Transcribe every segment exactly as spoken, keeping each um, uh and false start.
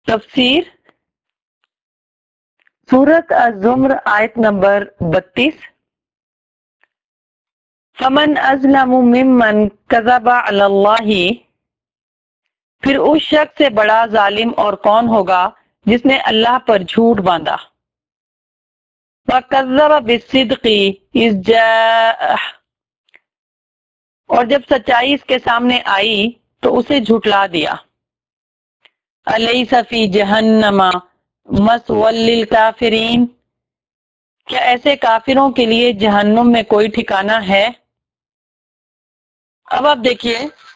تفسیر سورت الزمر آیت نمبر بتیس. فمن ازلم ممن کذب علی اللہ، پھر اس شخص سے بڑا ظالم اور کون ہوگا جس نے اللہ پر جھوٹ باندھا. وَكَذَّبَ بِالصِّدْقِ إِذْ جَاءَهُ، اور جب سچائی اس کے سامنے آئی تو اسے جھٹلا دیا. أَلَيْسَ فِي جَهَنَّمَ مَثْوًى لِّلْكَافِرِينَ، کیا ایسے کافروں کے لیے جہنم میں کوئی ٹھکانہ ہے؟ اب آپ دیکھیے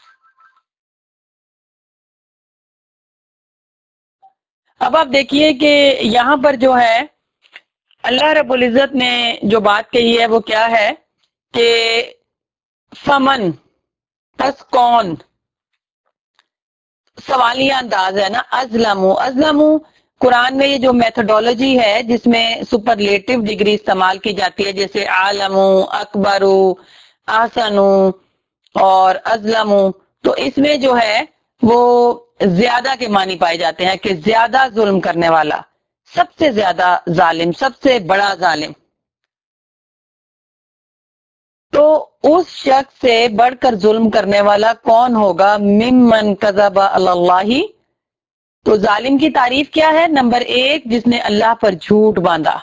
اب آپ دیکھیے کہ یہاں پر جو ہے اللہ رب العزت نے جو بات کہی ہے وہ کیا ہے کہ فمن، پس کون، سوالیہ انداز ہے نا. ازلمو ازلمو قرآن میں یہ جو میتھڈولوجی ہے جس میں سپرلیٹو ڈگری استعمال کی جاتی ہے، جیسے عالمو، اکبرو، احسنو اور ازلمو، تو اس میں جو ہے وہ زیادہ کے معنی پائے جاتے ہیں کہ زیادہ ظلم کرنے والا، سب سے زیادہ ظالم، سب سے بڑا ظالم. تو اس شخص سے بڑھ کر ظلم کرنے والا کون ہوگا؟ ممن کذب علی اللہ، تو ظالم کی تعریف کیا ہے؟ نمبر ایک، جس نے اللہ پر جھوٹ باندھا.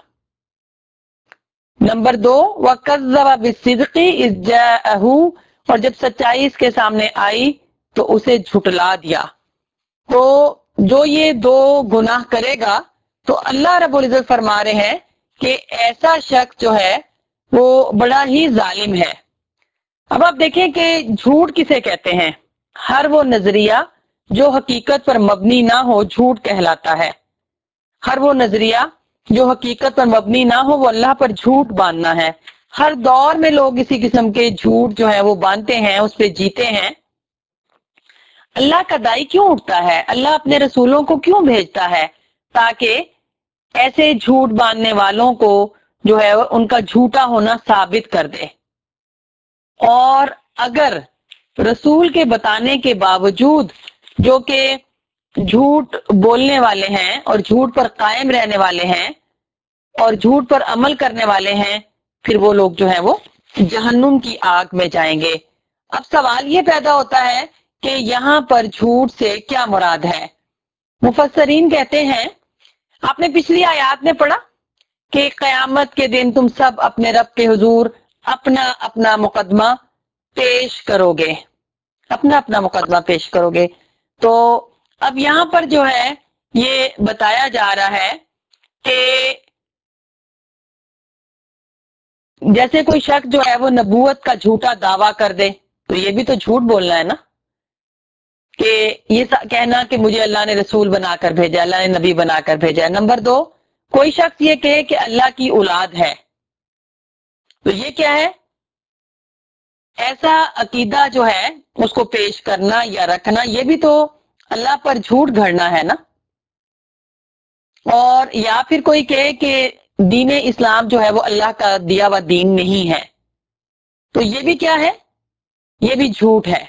نمبر دو، وَكَذَّبَ بِالصِّدْقِ إِذْ جَاءَهُ، اور جب سچائی اس کے سامنے آئی تو اسے جھٹلا دیا. تو جو یہ دو گناہ کرے گا تو اللہ رب العزت فرما رہے ہیں کہ ایسا شخص جو ہے وہ بڑا ہی ظالم ہے. اب آپ دیکھیں کہ جھوٹ کسے کہتے ہیں؟ ہر وہ نظریہ جو حقیقت پر مبنی نہ ہو جھوٹ کہلاتا ہے. ہر وہ نظریہ جو حقیقت پر مبنی نہ ہو وہ اللہ پر جھوٹ باندھنا ہے. ہر دور میں لوگ اسی قسم کے جھوٹ جو ہے وہ باندھتے ہیں، اس پہ جیتے ہیں. اللہ کا دائی کیوں اٹھتا ہے؟ اللہ اپنے رسولوں کو کیوں بھیجتا ہے؟ تاکہ ایسے جھوٹ باندھنے والوں کو جو ہے ان کا جھوٹا ہونا ثابت کر دے. اور اگر رسول کے بتانے کے باوجود جو کہ جھوٹ بولنے والے ہیں اور جھوٹ پر قائم رہنے والے ہیں اور جھوٹ پر عمل کرنے والے ہیں، پھر وہ لوگ جو ہیں وہ جہنم کی آگ میں جائیں گے. اب سوال یہ پیدا ہوتا ہے کہ یہاں پر جھوٹ سے کیا مراد ہے؟ مفسرین کہتے ہیں، آپ نے پچھلی آیات میں پڑھا کہ قیامت کے دن تم سب اپنے رب کے حضور اپنا اپنا مقدمہ پیش کرو گے، اپنا اپنا مقدمہ پیش کرو گے. تو اب یہاں پر جو ہے یہ بتایا جا رہا ہے کہ جیسے کوئی شخص جو ہے وہ نبوت کا جھوٹا دعویٰ کر دے تو یہ بھی تو جھوٹ بولنا ہے نا، کہ یہ کہنا کہ مجھے اللہ نے رسول بنا کر بھیجا، اللہ نے نبی بنا کر بھیجا. نمبر دو، کوئی شخص یہ کہے کہ اللہ کی اولاد ہے تو یہ کیا ہے؟ ایسا عقیدہ جو ہے اس کو پیش کرنا یا رکھنا، یہ بھی تو اللہ پر جھوٹ گھڑنا ہے نا. اور یا پھر کوئی کہے کہ دین اسلام جو ہے وہ اللہ کا دیا ہوا دین نہیں ہے تو یہ بھی کیا ہے؟ یہ بھی جھوٹ ہے.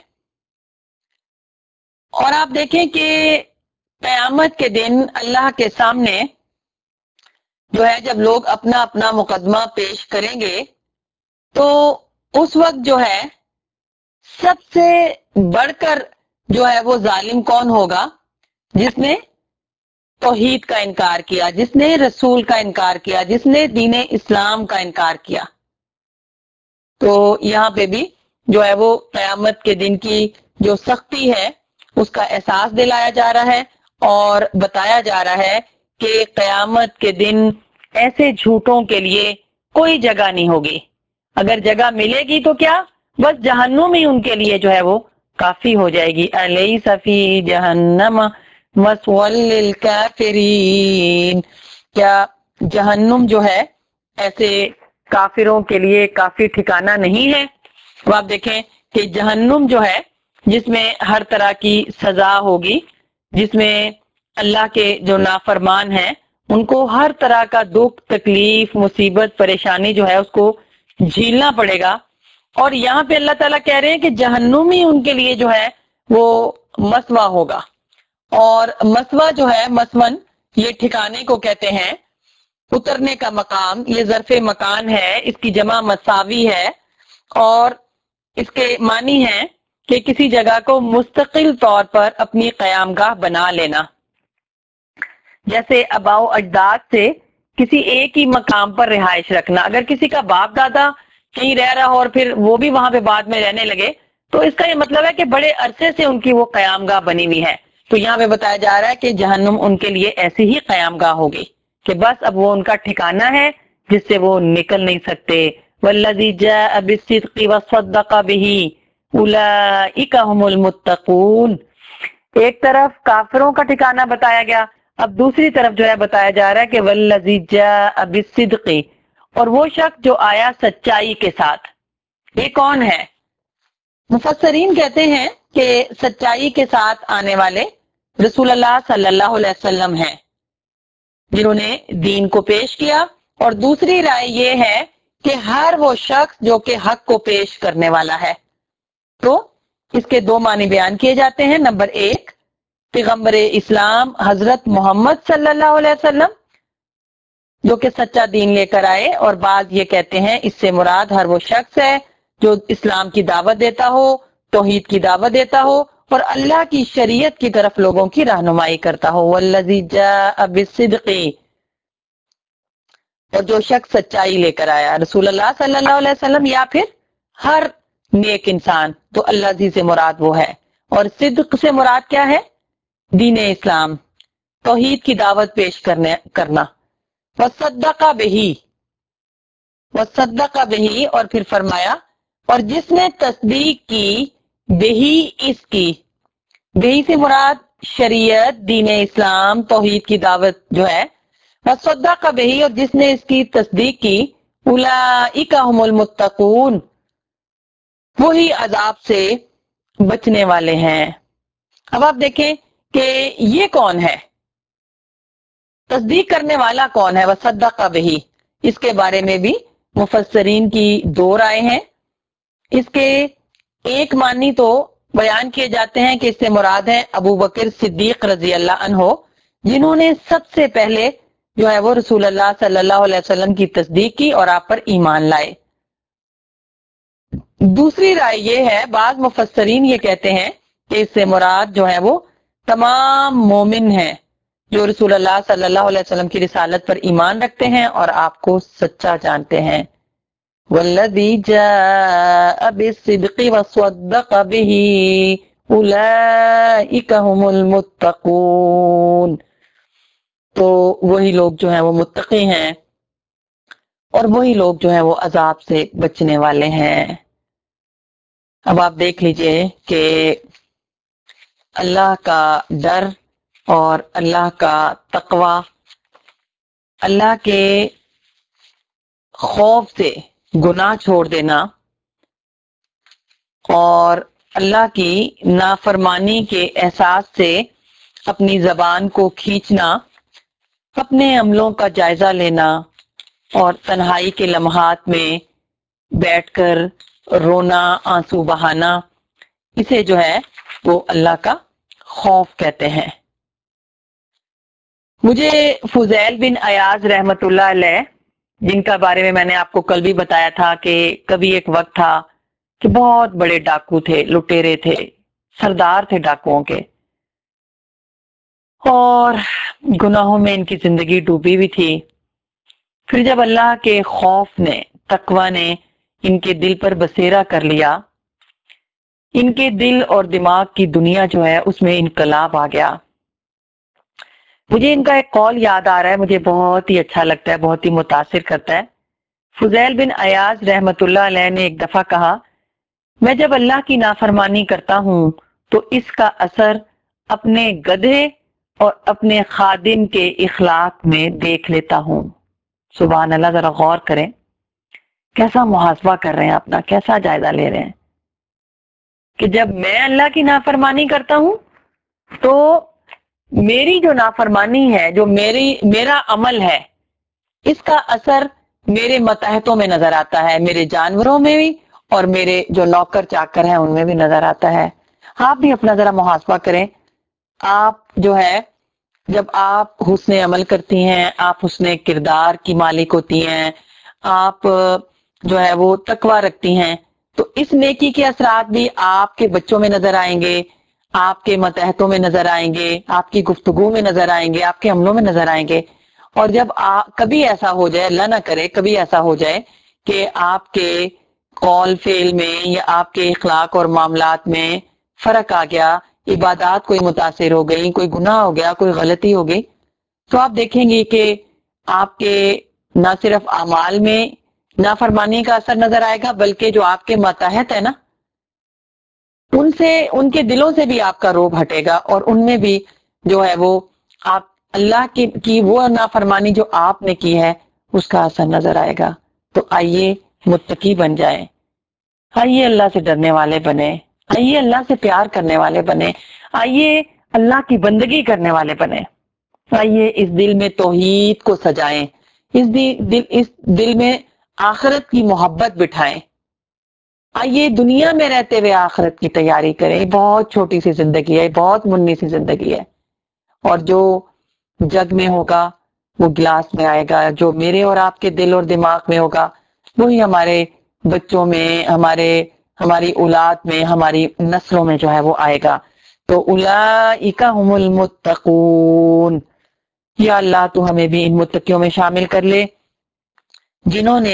اور آپ دیکھیں کہ قیامت کے دن اللہ کے سامنے جو ہے جب لوگ اپنا اپنا مقدمہ پیش کریں گے تو اس وقت جو ہے سب سے بڑھ کر جو ہے وہ ظالم کون ہوگا؟ جس نے توحید کا انکار کیا، جس نے رسول کا انکار کیا، جس نے دین اسلام کا انکار کیا. تو یہاں پہ بھی جو ہے وہ قیامت کے دن کی جو سختی ہے اس کا احساس دلایا جا رہا ہے اور بتایا جا رہا ہے کہ قیامت کے دن ایسے جھوٹوں کے لیے کوئی جگہ نہیں ہوگی. اگر جگہ ملے گی تو کیا؟ بس جہنم ہی ان کے لیے جو ہے وہ کافی ہو جائے گی. الیس فی جہنم مثوی للکافرین، کیا جہنم جو ہے ایسے کافروں کے لیے کافی ٹھکانہ نہیں ہے؟ تو آپ دیکھیں کہ جہنم جو ہے جس میں ہر طرح کی سزا ہوگی، جس میں اللہ کے جو نافرمان ہیں ان کو ہر طرح کا دکھ، تکلیف، مصیبت، پریشانی جو ہے اس کو جھیلنا پڑے گا. اور یہاں پہ اللہ تعالیٰ کہہ رہے ہیں کہ جہنم ہی ان کے لیے جو ہے وہ مسوا ہوگا. اور مسوا جو ہے مسون یہ ٹھکانے کو کہتے ہیں، اترنے کا مقام، یہ ظرف مکان ہے، اس کی جمع مساوی ہے اور اس کے معنی ہے کہ کسی جگہ کو مستقل طور پر اپنی قیام گاہ بنا لینا، جیسے آباء و اجداد سے کسی ایک ہی مقام پر رہائش رکھنا۔ اگر کسی کا باپ دادا کہیں رہ رہا ہو اور پھر وہ بھی وہاں پہ بعد میں رہنے لگے تو اس کا یہ مطلب ہے کہ بڑے عرصے سے ان کی وہ قیام گاہ بنی ہوئی ہے۔ تو یہاں پہ بتایا جا رہا ہے کہ جہنم ان کے لیے ایسی ہی قیام گاہ ہوگی کہ بس اب وہ ان کا ٹھکانہ ہے جس سے وہ نکل نہیں سکتے۔ والذی جاء بالصدق وصدق به اولئک هم المتقون۔ ایک طرف کافروں کا ٹھکانہ بتایا گیا، اب دوسری طرف جو ہے بتایا جا رہا ہے کہ والذی جاء بالصدق، اور وہ شخص جو آیا سچائی کے ساتھ۔ یہ کون ہے؟ مفسرین کہتے ہیں کہ سچائی کے ساتھ آنے والے رسول اللہ صلی اللہ علیہ وسلم ہیں، جنہوں نے دین کو پیش کیا، اور دوسری رائے یہ ہے کہ ہر وہ شخص جو کہ حق کو پیش کرنے والا ہے۔ تو اس کے دو معنی بیان کیے جاتے ہیں۔ نمبر ایک، پیغمبر اسلام حضرت محمد صلی اللہ علیہ وسلم جو کہ سچا دین لے کر آئے، اور بعض یہ کہتے ہیں اس سے مراد ہر وہ شخص ہے جو اسلام کی دعوت دیتا ہو، توحید کی دعوت دیتا ہو اور اللہ کی شریعت کی طرف لوگوں کی رہنمائی کرتا ہو۔ والذی جاء بالصدق، اور جو شخص سچائی لے کر آیا، رسول اللہ صلی اللہ علیہ وسلم یا پھر ہر نیک انسان، تو اللہ جی سے مراد وہ ہے۔ اور صدق سے مراد کیا ہے؟ دین اسلام، توحید کی دعوت پیش کرنے کرنا۔ وصدق بہ، وصدق بہ، اور پھر فرمایا اور جس نے تصدیق کی بہی، اس کی، بہی سے مراد شریعت، دین اسلام، توحید کی دعوت جو ہے، وصدق بہ، اور جس نے اس کی تصدیق کی، اولئک هم المتقون، وہی عذاب سے بچنے والے ہیں۔ اب آپ دیکھیں کہ یہ کون ہے، تصدیق کرنے والا کون ہے؟ وصدق بہ، اس کے بارے میں بھی مفسرین کی دو رائے ہیں۔ اس کے ایک معنی تو بیان کیے جاتے ہیں کہ اس سے مراد ہے ابو بکر صدیق رضی اللہ عنہ، جنہوں نے سب سے پہلے جو ہے وہ رسول اللہ صلی اللہ علیہ وسلم کی تصدیق کی اور آپ پر ایمان لائے۔ دوسری رائے یہ ہے، بعض مفسرین یہ کہتے ہیں کہ اس سے مراد جو ہے وہ تمام مومن ہیں جو رسول اللہ صلی اللہ علیہ وسلم کی رسالت پر ایمان رکھتے ہیں اور آپ کو سچا جانتے ہیں۔ والذی جاء بالصدق وصدق به اولئک هم المتقون، تو وہی لوگ جو ہیں وہ متقی ہیں اور وہی لوگ جو ہیں وہ عذاب سے بچنے والے ہیں۔ اب آپ دیکھ لیجئے کہ اللہ کا ڈر اور اللہ کا تقوی، اللہ کے خوف سے گناہ چھوڑ دینا اور اللہ کی نافرمانی کے احساس سے اپنی زبان کو کھینچنا، اپنے عملوں کا جائزہ لینا اور تنہائی کے لمحات میں بیٹھ کر رونا، آنسو بہانا، اسے جو ہے وہ اللہ کا خوف کہتے ہیں۔ مجھے فضیل بن ایاز رحمت اللہ علیہ، جن کا بارے میں میں نے آپ کو کل بھی بتایا تھا کہ کبھی ایک وقت تھا کہ بہت بڑے ڈاکو تھے، لٹیرے تھے، سردار تھے ڈاکوؤں کے، اور گناہوں میں ان کی زندگی ڈوبی ہوئی تھی۔ پھر جب اللہ کے خوف نے، تقوی نے ان کے دل پر بسیرا کر لیا، ان کے دل اور دماغ کی دنیا جو ہے اس میں انقلاب آ گیا۔ مجھے ان کا ایک قول یاد آ رہا ہے، مجھے بہت ہی اچھا لگتا ہے، بہت ہی متاثر کرتا ہے۔ فضیل بن ایاز رحمت اللہ علیہ نے ایک دفعہ کہا، میں جب اللہ کی نافرمانی کرتا ہوں تو اس کا اثر اپنے گدھے اور اپنے خادم کے اخلاق میں دیکھ لیتا ہوں۔ سبحان اللہ، ذرا غور کریں، کیسا محاسبہ کر رہے ہیں اپنا، کیسا جائزہ لے رہے ہیں کہ جب میں اللہ کی نافرمانی کرتا ہوں تو میری جو نافرمانی ہے، جو میری میرا عمل ہے، اس کا اثر میرے متحتوں میں نظر آتا ہے، میرے جانوروں میں بھی اور میرے جو نوکر چاکر ہیں ان میں بھی نظر آتا ہے۔ آپ بھی اپنا ذرا محاسبہ کریں آپ جو ہے جب آپ حسن عمل کرتی ہیں، آپ حسن کردار کی مالک ہوتی ہیں، آپ جو ہے وہ تقوی رکھتی ہیں، تو اس نیکی کے اثرات بھی آپ کے بچوں میں نظر آئیں گے، آپ کے ماتحتوں میں نظر آئیں گے، آپ کی گفتگو میں نظر آئیں گے، آپ کے عملوں میں نظر آئیں گے۔ اور جب آ, کبھی ایسا ہو جائے، اللہ نہ کرے کبھی ایسا ہو جائے کہ آپ کے قول فعل میں یا آپ کے اخلاق اور معاملات میں فرق آ گیا، عبادات کوئی متاثر ہو گئی، کوئی گناہ ہو گیا، کوئی غلطی ہو گئی، تو آپ دیکھیں گے کہ آپ کے نہ صرف اعمال میں نافرمانی کا اثر نظر آئے گا، بلکہ جو آپ کے ماتحت ہے نا، ان سے ان کے دلوں سے بھی آپ کا روب ہٹے گا، اور ان میں بھی جو ہے وہ آپ اللہ کی کی وہ نافرمانی جو آپ نے کی ہے اس کا اثر نظر آئے گا۔ تو آئیے متقی بن جائیں، آئیے اللہ سے ڈرنے والے بنے، آئیے اللہ سے پیار کرنے والے بنے، آئیے اللہ کی بندگی کرنے والے بنے، آئیے اس دل میں توحید کو سجائیں، اس دل اس دل میں آخرت کی محبت بٹھائیں، آئیے دنیا میں رہتے ہوئے آخرت کی تیاری کریں۔ بہت چھوٹی سی زندگی ہے، بہت منی سی زندگی ہے، اور جو جگ میں ہوگا وہ گلاس میں آئے گا، جو میرے اور آپ کے دل اور دماغ میں ہوگا وہی ہمارے بچوں میں، ہمارے ہماری اولاد میں، ہماری نسلوں میں جو ہے وہ آئے گا۔ تو اولئک هم المتقون، یا اللہ تو ہمیں بھی ان متقیوں میں شامل کر لے جنہوں نے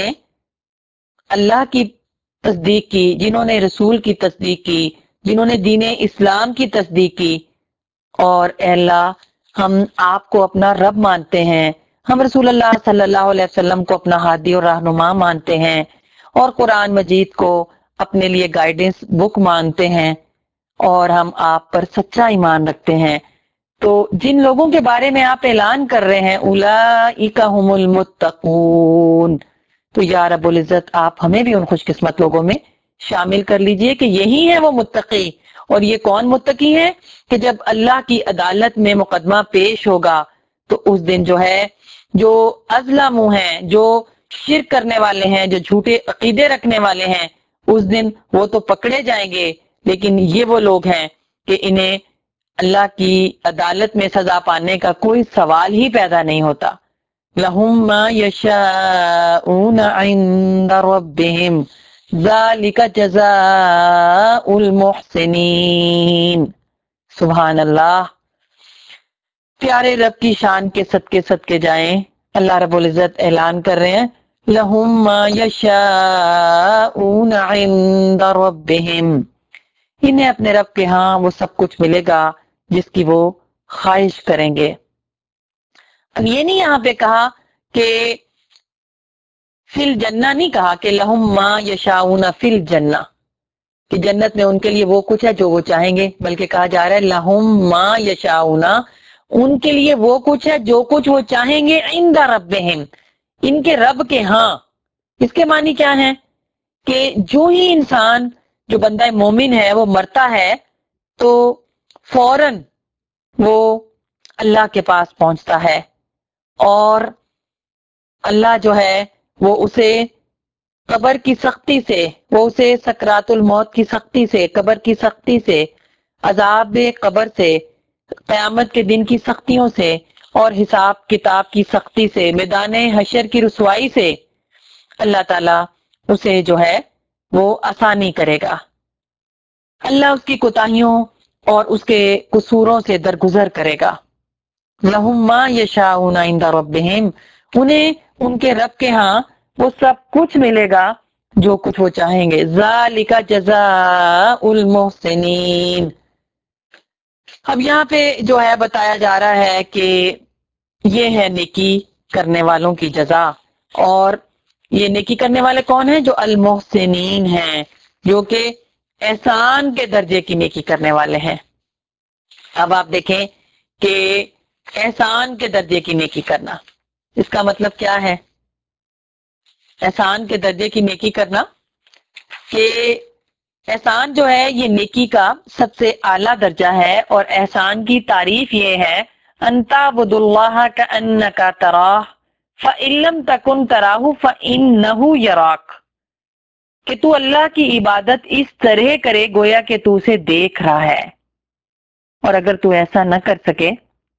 اللہ کی تصدیق کی، جنہوں نے رسول کی تصدیق کی، جنہوں نے دین اسلام کی تصدیق کی، اور اے اللہ ہم آپ کو اپنا رب مانتے ہیں، ہم رسول اللہ صلی اللہ علیہ وسلم کو اپنا ہادی اور رہنما مانتے ہیں، اور قرآن مجید کو اپنے لیے گائیڈنس بک مانتے ہیں، اور ہم آپ پر سچا ایمان رکھتے ہیں۔ تو جن لوگوں کے بارے میں آپ اعلان کر رہے ہیں اولئک هم المتقون، تو یا رب العزت آپ ہمیں بھی ان خوش قسمت لوگوں میں شامل کر لیجئے کہ یہی ہے وہ متقی۔ اور یہ کون متقی ہیں کہ جب اللہ کی عدالت میں مقدمہ پیش ہوگا تو اس دن جو ہے جو اظلم ہیں، جو شرک کرنے والے ہیں، جو جھوٹے عقیدے رکھنے والے ہیں، اس دن وہ تو پکڑے جائیں گے، لیکن یہ وہ لوگ ہیں کہ انہیں اللہ کی عدالت میں سزا پانے کا کوئی سوال ہی پیدا نہیں ہوتا۔ لَهُم مَا يَشَاءُونَ عِندَ رَبِّهِمْ ذَلِكَ جَزَاءُ الْمُحْسِنِينَ۔ سبحان اللہ، پیارے رب کی شان کے صدقے صدقے جائیں، اللہ رب العزت اعلان کر رہے ہیں لَهُم مَا يَشَاءُونَ عِندَ رَبِّهِمْ، انہیں اپنے رب کے ہاں وہ سب کچھ ملے گا جس کی وہ خواہش کریں گے۔ اب یہ نہیں یہاں پہ کہا کہ فی الجنہ، نہیں کہا کہ لہم ما یشاؤون فی الجنہ، کہ جنت میں ان کے لیے وہ کچھ ہے جو وہ چاہیں گے، بلکہ کہا جا رہا ہے لہم ما یشاؤون، ان کے لیے وہ کچھ ہے جو کچھ وہ چاہیں گے عند ربہم، ان کے رب کے ہاں۔ اس کے معنی کیا ہے کہ جو ہی انسان، جو بندہ مومن ہے وہ مرتا ہے تو فوراً وہ اللہ کے پاس پہنچتا ہے، اور اللہ جو ہے وہ اسے قبر کی سختی سے، وہ اسے سکرات الموت کی سختی سے، قبر کی سختی سے، عذاب قبر سے، قیامت کے دن کی سختیوں سے، اور حساب کتاب کی سختی سے، میدان حشر کی رسوائی سے اللہ تعالیٰ اسے جو ہے وہ آسانی کرے گا۔ اللہ اس کی کوتاہیوں اور اس کے قصوروں سے درگزر کرے گا۔ لَهُم مَا يَشَاءُونَ عِندَ رَبِّهِمْ، انہیں ان کے رب کے ہاں وہ سب کچھ ملے گا جو کچھ وہ چاہیں گے۔ ذَلِكَ جَزَاءُ الْمُحْسِنِينَ، اب یہاں پہ جو ہے بتایا جا رہا ہے کہ یہ ہے نیکی کرنے والوں کی جزا، اور یہ نیکی کرنے والے کون ہیں؟ جو المحسنین ہیں، جو کہ احسان کے درجے کی نیکی کرنے والے ہیں۔ اب آپ دیکھیں کہ احسان کے درجے کی نیکی کرنا، اس کا مطلب کیا ہے؟ احسان کے درجے کی نیکی کرنا کہ احسان جو ہے یہ نیکی کا سب سے اعلیٰ درجہ ہے، اور احسان کی تعریف یہ ہے ان تعبد اللہ کانک تراہ فإن لم تکن تراہ فإنہ یراک، کہ تو اللہ کی عبادت اس طرح کرے گویا کہ تو اسے دیکھ رہا ہے۔ اور اگر تو ایسا نہ کر سکے،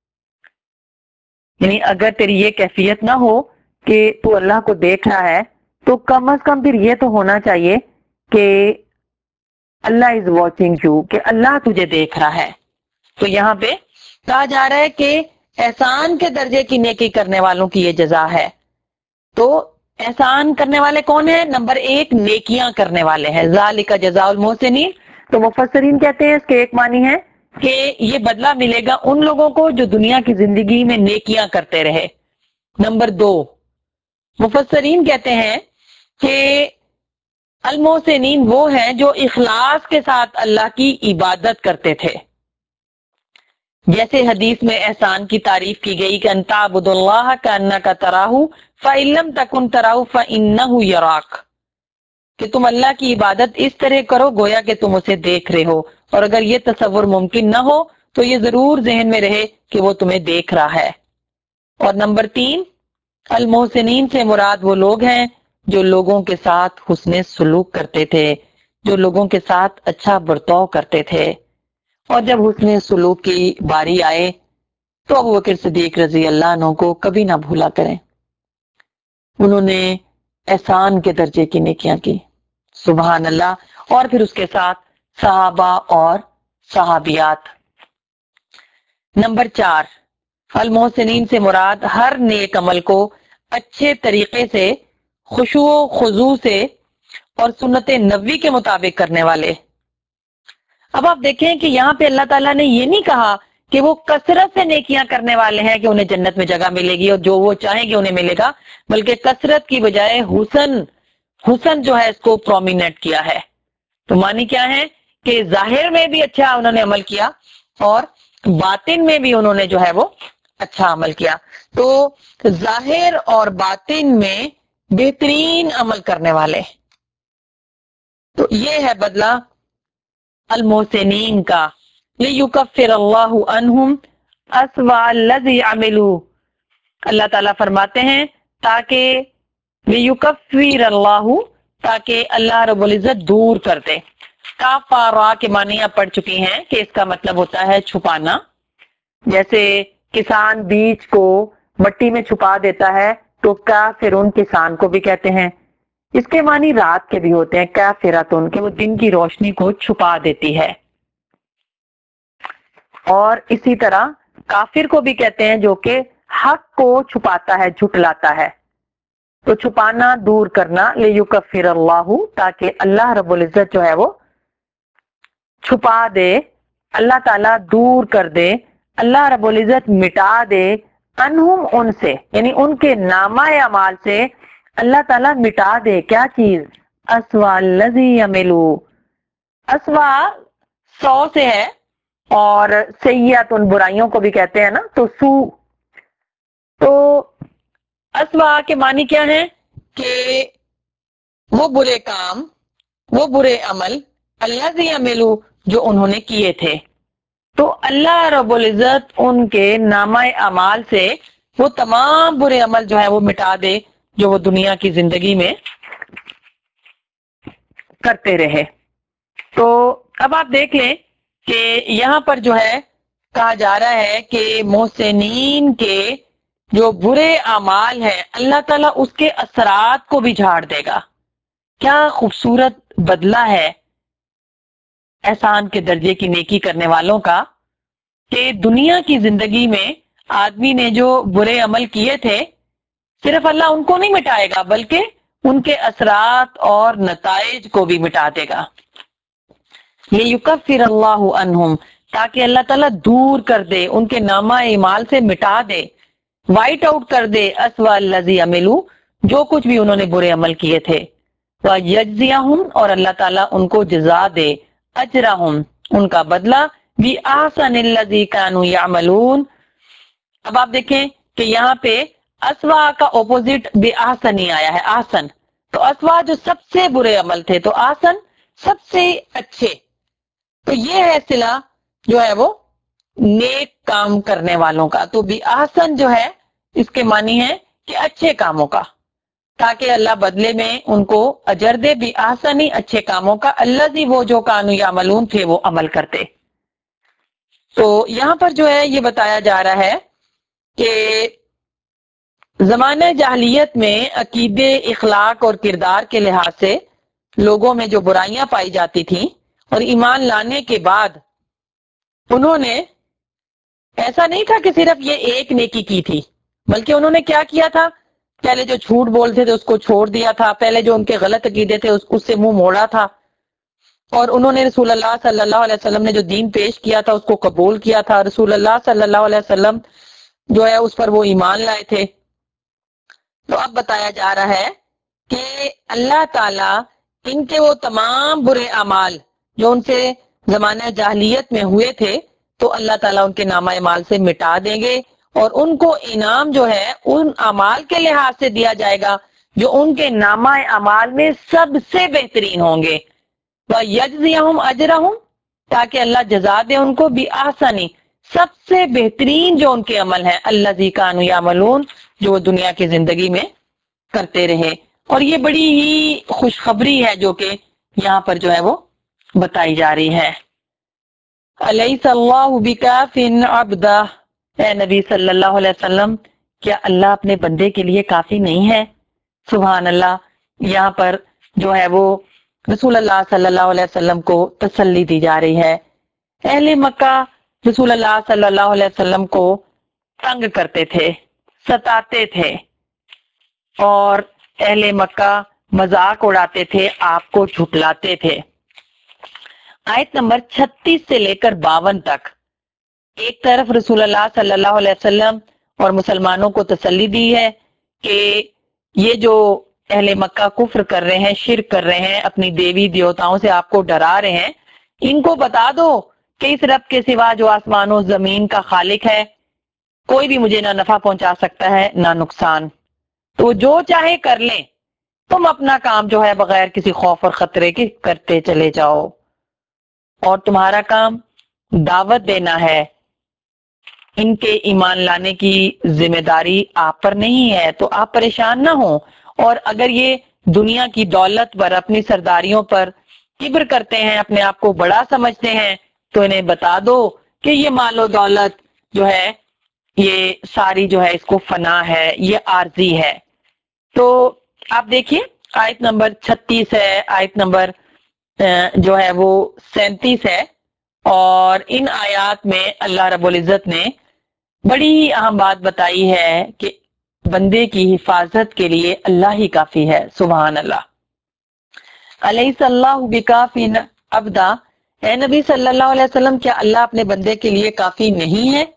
یعنی اگر تیری یہ کیفیت نہ ہو کہ تو اللہ کو دیکھ رہا ہے، تو کم از کم پھر یہ تو ہونا چاہیے کہ اللہ از واچنگ یو، کہ اللہ تجھے دیکھ رہا ہے۔ تو یہاں پہ کہا جا رہا ہے کہ احسان کے درجے کی نیکی کرنے والوں کی یہ جزا ہے۔ تو احسان کرنے والے کون ہیں؟ نمبر ایک، نیکیاں کرنے والے ہیں، ذالک جزاء المحسنین۔ تو مفسرین کہتے ہیں اس کے ایک معنی ہے کہ یہ بدلہ ملے گا ان لوگوں کو جو دنیا کی زندگی میں نیکیاں کرتے رہے۔ نمبر دو، مفسرین کہتے ہیں کہ المحسنین وہ ہیں جو اخلاص کے ساتھ اللہ کی عبادت کرتے تھے، جیسے حدیث میں احسان کی تعریف کی گئی کہ انت عبد اللہ کانک تراہ فإن لم تکن تراہ فإنہ یراک، کہ تم اللہ کی عبادت اس طرح کرو گویا کہ تم اسے دیکھ رہے ہو، اور اگر یہ تصور ممکن نہ ہو تو یہ ضرور ذہن میں رہے کہ وہ تمہیں دیکھ رہا ہے۔ اور نمبر تین، المحسنین سے مراد وہ لوگ ہیں جو لوگوں کے ساتھ حسن سلوک کرتے تھے، جو لوگوں کے ساتھ اچھا برتاؤ کرتے تھے، اور جب حسن سلوک کی باری آئے تو ابو بکر صدیق رضی اللہ عنہ کو کبھی نہ بھولا کریں، انہوں نے احسان کے درجے کی نیکیاں کی، سبحان اللہ۔ اور پھر اس کے ساتھ صحابہ اور صحابیات۔ نمبر چار، المحسنین سے مراد ہر نیک عمل کو اچھے طریقے سے، خشوع و خضوع سے اور سنت نبوی کے مطابق کرنے والے۔ اب آپ دیکھیں کہ یہاں پہ اللہ تعالیٰ نے یہ نہیں کہا کہ وہ کثرت سے نیکیاں کرنے والے ہیں کہ انہیں جنت میں جگہ ملے گی اور جو وہ چاہیں گے انہیں ملے گا، بلکہ کثرت کی بجائے حسن حسن جو ہے اس کو پرومیننٹ کیا ہے۔ تو معنی کیا ہے کہ ظاہر میں بھی اچھا انہوں نے عمل کیا اور باطن میں بھی انہوں نے جو ہے وہ اچھا عمل کیا۔ تو ظاہر اور باطن میں بہترین عمل کرنے والے، تو یہ ہے بدلہ المحسنین کا۔ لِيُكَفِّرَ اللَّهُ عَنْهُمْ أَسْوَأَ الَّذِي عَمِلُوا، اللہ تعالیٰ فرماتے ہیں تاکہ لِيُكَفِّرَ اللَّهُ، تاکہ اللہ رب العزت دور کر دے۔ کافارا کے معنی آپ پڑھ چکی ہیں کہ اس کا مطلب ہوتا ہے چھپانا، جیسے کسان بیج کو مٹی میں چھپا دیتا ہے تو کافرون کسان کو بھی کہتے ہیں۔ اس کے معنی رات کے بھی ہوتے ہیں، کافراتن، کہ وہ دن کی روشنی کو چھپا دیتی ہے۔ اور اسی طرح کافر کو بھی کہتے ہیں جو کہ حق کو چھپاتا ہے، جھٹلاتا ہے۔ تو چھپانا، دور کرنا، لیکفر اللہ، تاکہ اللہ رب العزت جو ہے وہ چھپا دے، اللہ تعالیٰ دور کر دے، اللہ رب العزت مٹا دے، انہم، ان سے، یعنی ان کے نامہ اعمال سے اللہ تعالیٰ مٹا دے کیا چیز؟ اسوا الذی عملو، اسوا سو سے ہے اور سیئت ان برائیوں کو بھی کہتے ہیں نا، تو سو، تو اسوا کے معنی کیا ہے کہ وہ برے کام، وہ برے عمل، الذی عملو، جو انہوں نے کیے تھے۔ تو اللہ رب العزت ان کے نامہ اعمال سے وہ تمام برے عمل جو ہے وہ مٹا دے جو وہ دنیا کی زندگی میں کرتے رہے۔ تو اب آپ دیکھ لیں کہ یہاں پر جو ہے کہا جا رہا ہے کہ محسنین کے جو برے اعمال ہیں اللہ تعالیٰ اس کے اثرات کو بھی جھاڑ دے گا۔ کیا خوبصورت بدلہ ہے احسان کے درجے کی نیکی کرنے والوں کا، کہ دنیا کی زندگی میں آدمی نے جو برے عمل کیے تھے صرف اللہ ان کو نہیں مٹائے گا بلکہ ان کے اثرات اور نتائج کو بھی مٹا دے گا۔ لِيُكَفِّرَ اللَّهُ عَنْهُمْ، تاکہ اللہ تعالیٰ دور کر دے، ان کے نامہ اعمال سے مٹا دے، وائٹ آؤٹ کر دے، اسوأ الذی عملوا، جو کچھ بھی انہوں نے برے عمل کیے تھے، وَيَجْزِيَهُمْ، اور اللہ تعالیٰ ان کو جزا دے، اجرہم، ان کا بدلہ، بِأَحْسَنِ الَّذِي كَانُوا يَعْمَلُونَ۔ اب آپ دیکھیں کہ یہاں پہ اسوا کا اپوزٹ بے احسن ہی آیا ہے، احسن، تو اسوا جو سب سے برے عمل تھے تو احسن سب سے اچھے۔ تو یہ ہے صلہ جو ہے وہ نیک کام کرنے والوں کا۔ تو بے احسن جو ہے اس کے معنی ہے کہ اچھے کاموں کا، تاکہ اللہ بدلے میں ان کو اجر دے، بے احسن ہی اچھے کاموں کا، الذی وہ جو کانوا یعملون تھے وہ عمل کرتے۔ تو یہاں پر جو ہے یہ بتایا جا رہا ہے کہ زمانہ جاہلیت میں عقیدے، اخلاق اور کردار کے لحاظ سے لوگوں میں جو برائیاں پائی جاتی تھیں اور ایمان لانے کے بعد انہوں نے ایسا نہیں تھا کہ صرف یہ ایک نیکی کی تھی، بلکہ انہوں نے کیا کیا تھا؟ پہلے جو جھوٹ بولتے تھے اس کو چھوڑ دیا تھا، پہلے جو ان کے غلط عقیدے تھے اس, اس سے منہ موڑا تھا، اور انہوں نے رسول اللہ صلی اللہ علیہ وسلم نے جو دین پیش کیا تھا اس کو قبول کیا تھا، رسول اللہ صلی اللہ علیہ وسلم جو ہے اس پر وہ ایمان لائے تھے۔ تو اب بتایا جا رہا ہے کہ اللہ تعالیٰ ان کے وہ تمام برے اعمال جو ان سے زمانہ جاہلیت میں ہوئے تھے تو اللہ تعالیٰ ان کے نامہ اعمال سے مٹا دیں گے، اور ان کو انعام جو ہے ان اعمال کے لحاظ سے دیا جائے گا جو ان کے نامہ اعمال میں سب سے بہترین ہوں گے۔ وَيَجْزِيَهُمْ أَجْرَهُمْ، تاکہ اللہ جزا دے ان کو بھی آسانی سب سے بہترین جو ان کے عمل ہیں، الَّذِي كَانُوا يَعْمَلُونَ، جو وہ دنیا کی زندگی میں کرتے رہے۔ اور یہ بڑی ہی خوشخبری ہے جو کہ یہاں پر جو ہے وہ بتائی جا رہی ہے۔ الیس اللہ بکاف عبدہ، اے نبی صلی اللہ علیہ وسلم کیا اللہ اپنے بندے کے لیے کافی نہیں ہے؟ سبحان اللہ، یہاں پر جو ہے وہ رسول اللہ صلی اللہ علیہ وسلم کو تسلی دی جا رہی ہے۔ اہل مکہ رسول اللہ صلی اللہ علیہ وسلم کو تنگ کرتے تھے، ستاتے تھے، اور اہل مکہ مذاق اڑاتے تھے، آپ کو جھٹلاتے تھے۔ آیت نمبر چھتیس سے لے کر باون تک ایک طرف رسول اللہ صلی اللہ علیہ وسلم اور مسلمانوں کو تسلی دی ہے کہ یہ جو اہل مکہ کفر کر رہے ہیں، شرک کر رہے ہیں، اپنی دیوی دیوتاؤں سے آپ کو ڈرا رہے ہیں، ان کو بتا دو کہ اس رب کے سوا جو آسمان و زمین کا خالق ہے کوئی بھی مجھے نہ نفع پہنچا سکتا ہے نہ نقصان، تو جو چاہے کر لیں، تم اپنا کام جو ہے بغیر کسی خوف اور خطرے کے کرتے چلے جاؤ، اور تمہارا کام دعوت دینا ہے، ان کے ایمان لانے کی ذمہ داری آپ پر نہیں ہے، تو آپ پریشان نہ ہوں۔ اور اگر یہ دنیا کی دولت پر، اپنی سرداریوں پر کبر کرتے ہیں، اپنے آپ کو بڑا سمجھتے ہیں، تو انہیں بتا دو کہ یہ مال و دولت جو ہے یہ ساری جو ہے اس کو فنا ہے، یہ عارضی ہے۔ تو آپ دیکھیے آیت نمبر چھتیس ہے، آیت نمبر جو ہے وہ سینتیس ہے، اور ان آیات میں اللہ رب العزت نے بڑی ہی اہم بات بتائی ہے کہ بندے کی حفاظت کے لیے اللہ ہی کافی ہے۔ سبحان اللہ۔ الیس اللہ بکاف عبدا، اے نبی صلی اللہ علیہ وسلم کیا اللہ اپنے بندے کے لیے کافی نہیں ہے؟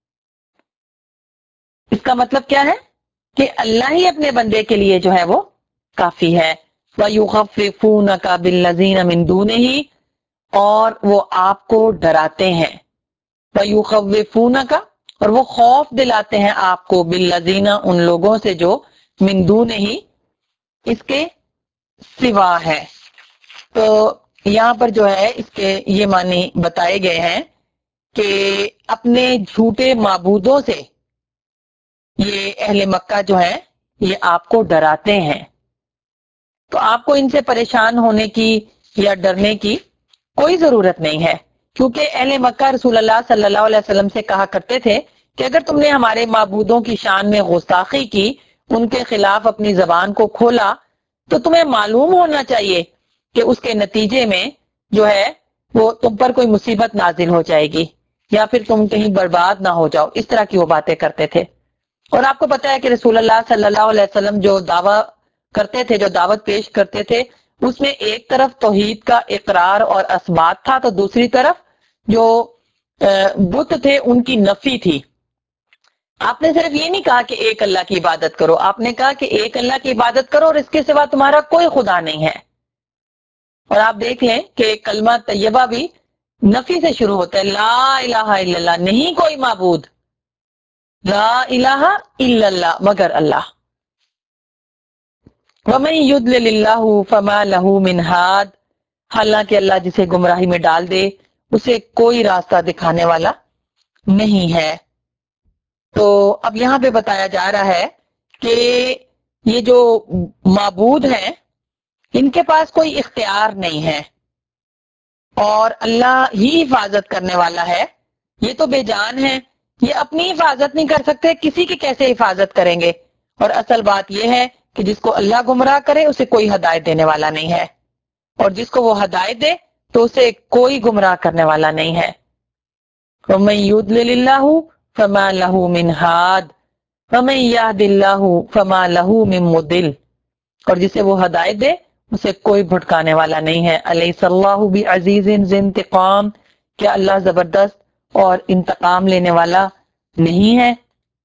اس کا مطلب کیا ہے کہ اللہ ہی اپنے بندے کے لیے جو ہے وہ کافی ہے۔ وَيُخَفِّفُونَكَ بِالَّذِينَ مِن دُونِهِ، اور وہ آپ کو ڈراتے ہیں، وَيُخَوِّفُونَكَ، اور وہ خوف دلاتے ہیں آپ کو، بِالَّذِينَ، ان لوگوں سے جو من دُونِهِ، اس کے سوا ہے۔ تو یہاں پر جو ہے اس کے یہ معنی بتائے گئے ہیں کہ اپنے جھوٹے معبودوں سے یہ اہل مکہ جو ہے یہ آپ کو ڈراتے ہیں، تو آپ کو ان سے پریشان ہونے کی یا ڈرنے کی کوئی ضرورت نہیں ہے، کیونکہ اہل مکہ رسول اللہ صلی اللہ علیہ وسلم سے کہا کرتے تھے کہ اگر تم نے ہمارے معبودوں کی شان میں گستاخی کی، ان کے خلاف اپنی زبان کو کھولا، تو تمہیں معلوم ہونا چاہیے کہ اس کے نتیجے میں جو ہے وہ تم پر کوئی مصیبت نازل ہو جائے گی، یا پھر تم کہیں برباد نہ ہو جاؤ، اس طرح کی وہ باتیں کرتے تھے۔ اور آپ کو پتا ہے کہ رسول اللہ صلی اللہ علیہ وسلم جو دعویٰ کرتے تھے، جو دعوت پیش کرتے تھے، اس میں ایک طرف توحید کا اقرار اور اثبات تھا، تو دوسری طرف جو بت تھے ان کی نفی تھی۔ آپ نے صرف یہ نہیں کہا کہ ایک اللہ کی عبادت کرو، آپ نے کہا کہ ایک اللہ کی عبادت کرو اور اس کے سوا تمہارا کوئی خدا نہیں ہے۔ اور آپ دیکھ لیں کہ کلمہ طیبہ بھی نفی سے شروع ہوتا ہے، لا الہ الا اللہ، نہیں کوئی معبود، لا الہ الا اللہ، مگر اللہ۔ وَمَن يُضْلِلِ اللَّهُ فَمَا لَهُ مِنْ هَادٍ، حالانکہ اللہ جسے گمراہی میں ڈال دے اسے کوئی راستہ دکھانے والا نہیں ہے۔ تو اب یہاں پہ بتایا جا رہا ہے کہ یہ جو معبود ہیں ان کے پاس کوئی اختیار نہیں ہے، اور اللہ ہی حفاظت کرنے والا ہے یہ تو بے جان ہے، یہ اپنی حفاظت نہیں کر سکتے، کسی کی کیسے حفاظت کریں گے؟ اور اصل بات یہ ہے کہ جس کو اللہ گمراہ کرے اسے کوئی ہدایت دینے والا نہیں ہے، اور جس کو وہ ہدایت دے تو اسے کوئی گمراہ کرنے والا نہیں ہے۔ وَمَن يُضْلِلِ اللَّهُ فَمَا لَهُ مِنْ هَادٍ وَمَن يَهْدِ اللَّهُ فَمَا لَهُ مِن مُضِلٍّ، اور جسے وہ ہدایت دے اسے کوئی بھٹکانے والا نہیں ہے۔ الیس اللہ بعزیز ذی انتقام، کیا اللہ زبردست اور انتقام لینے والا نہیں ہے؟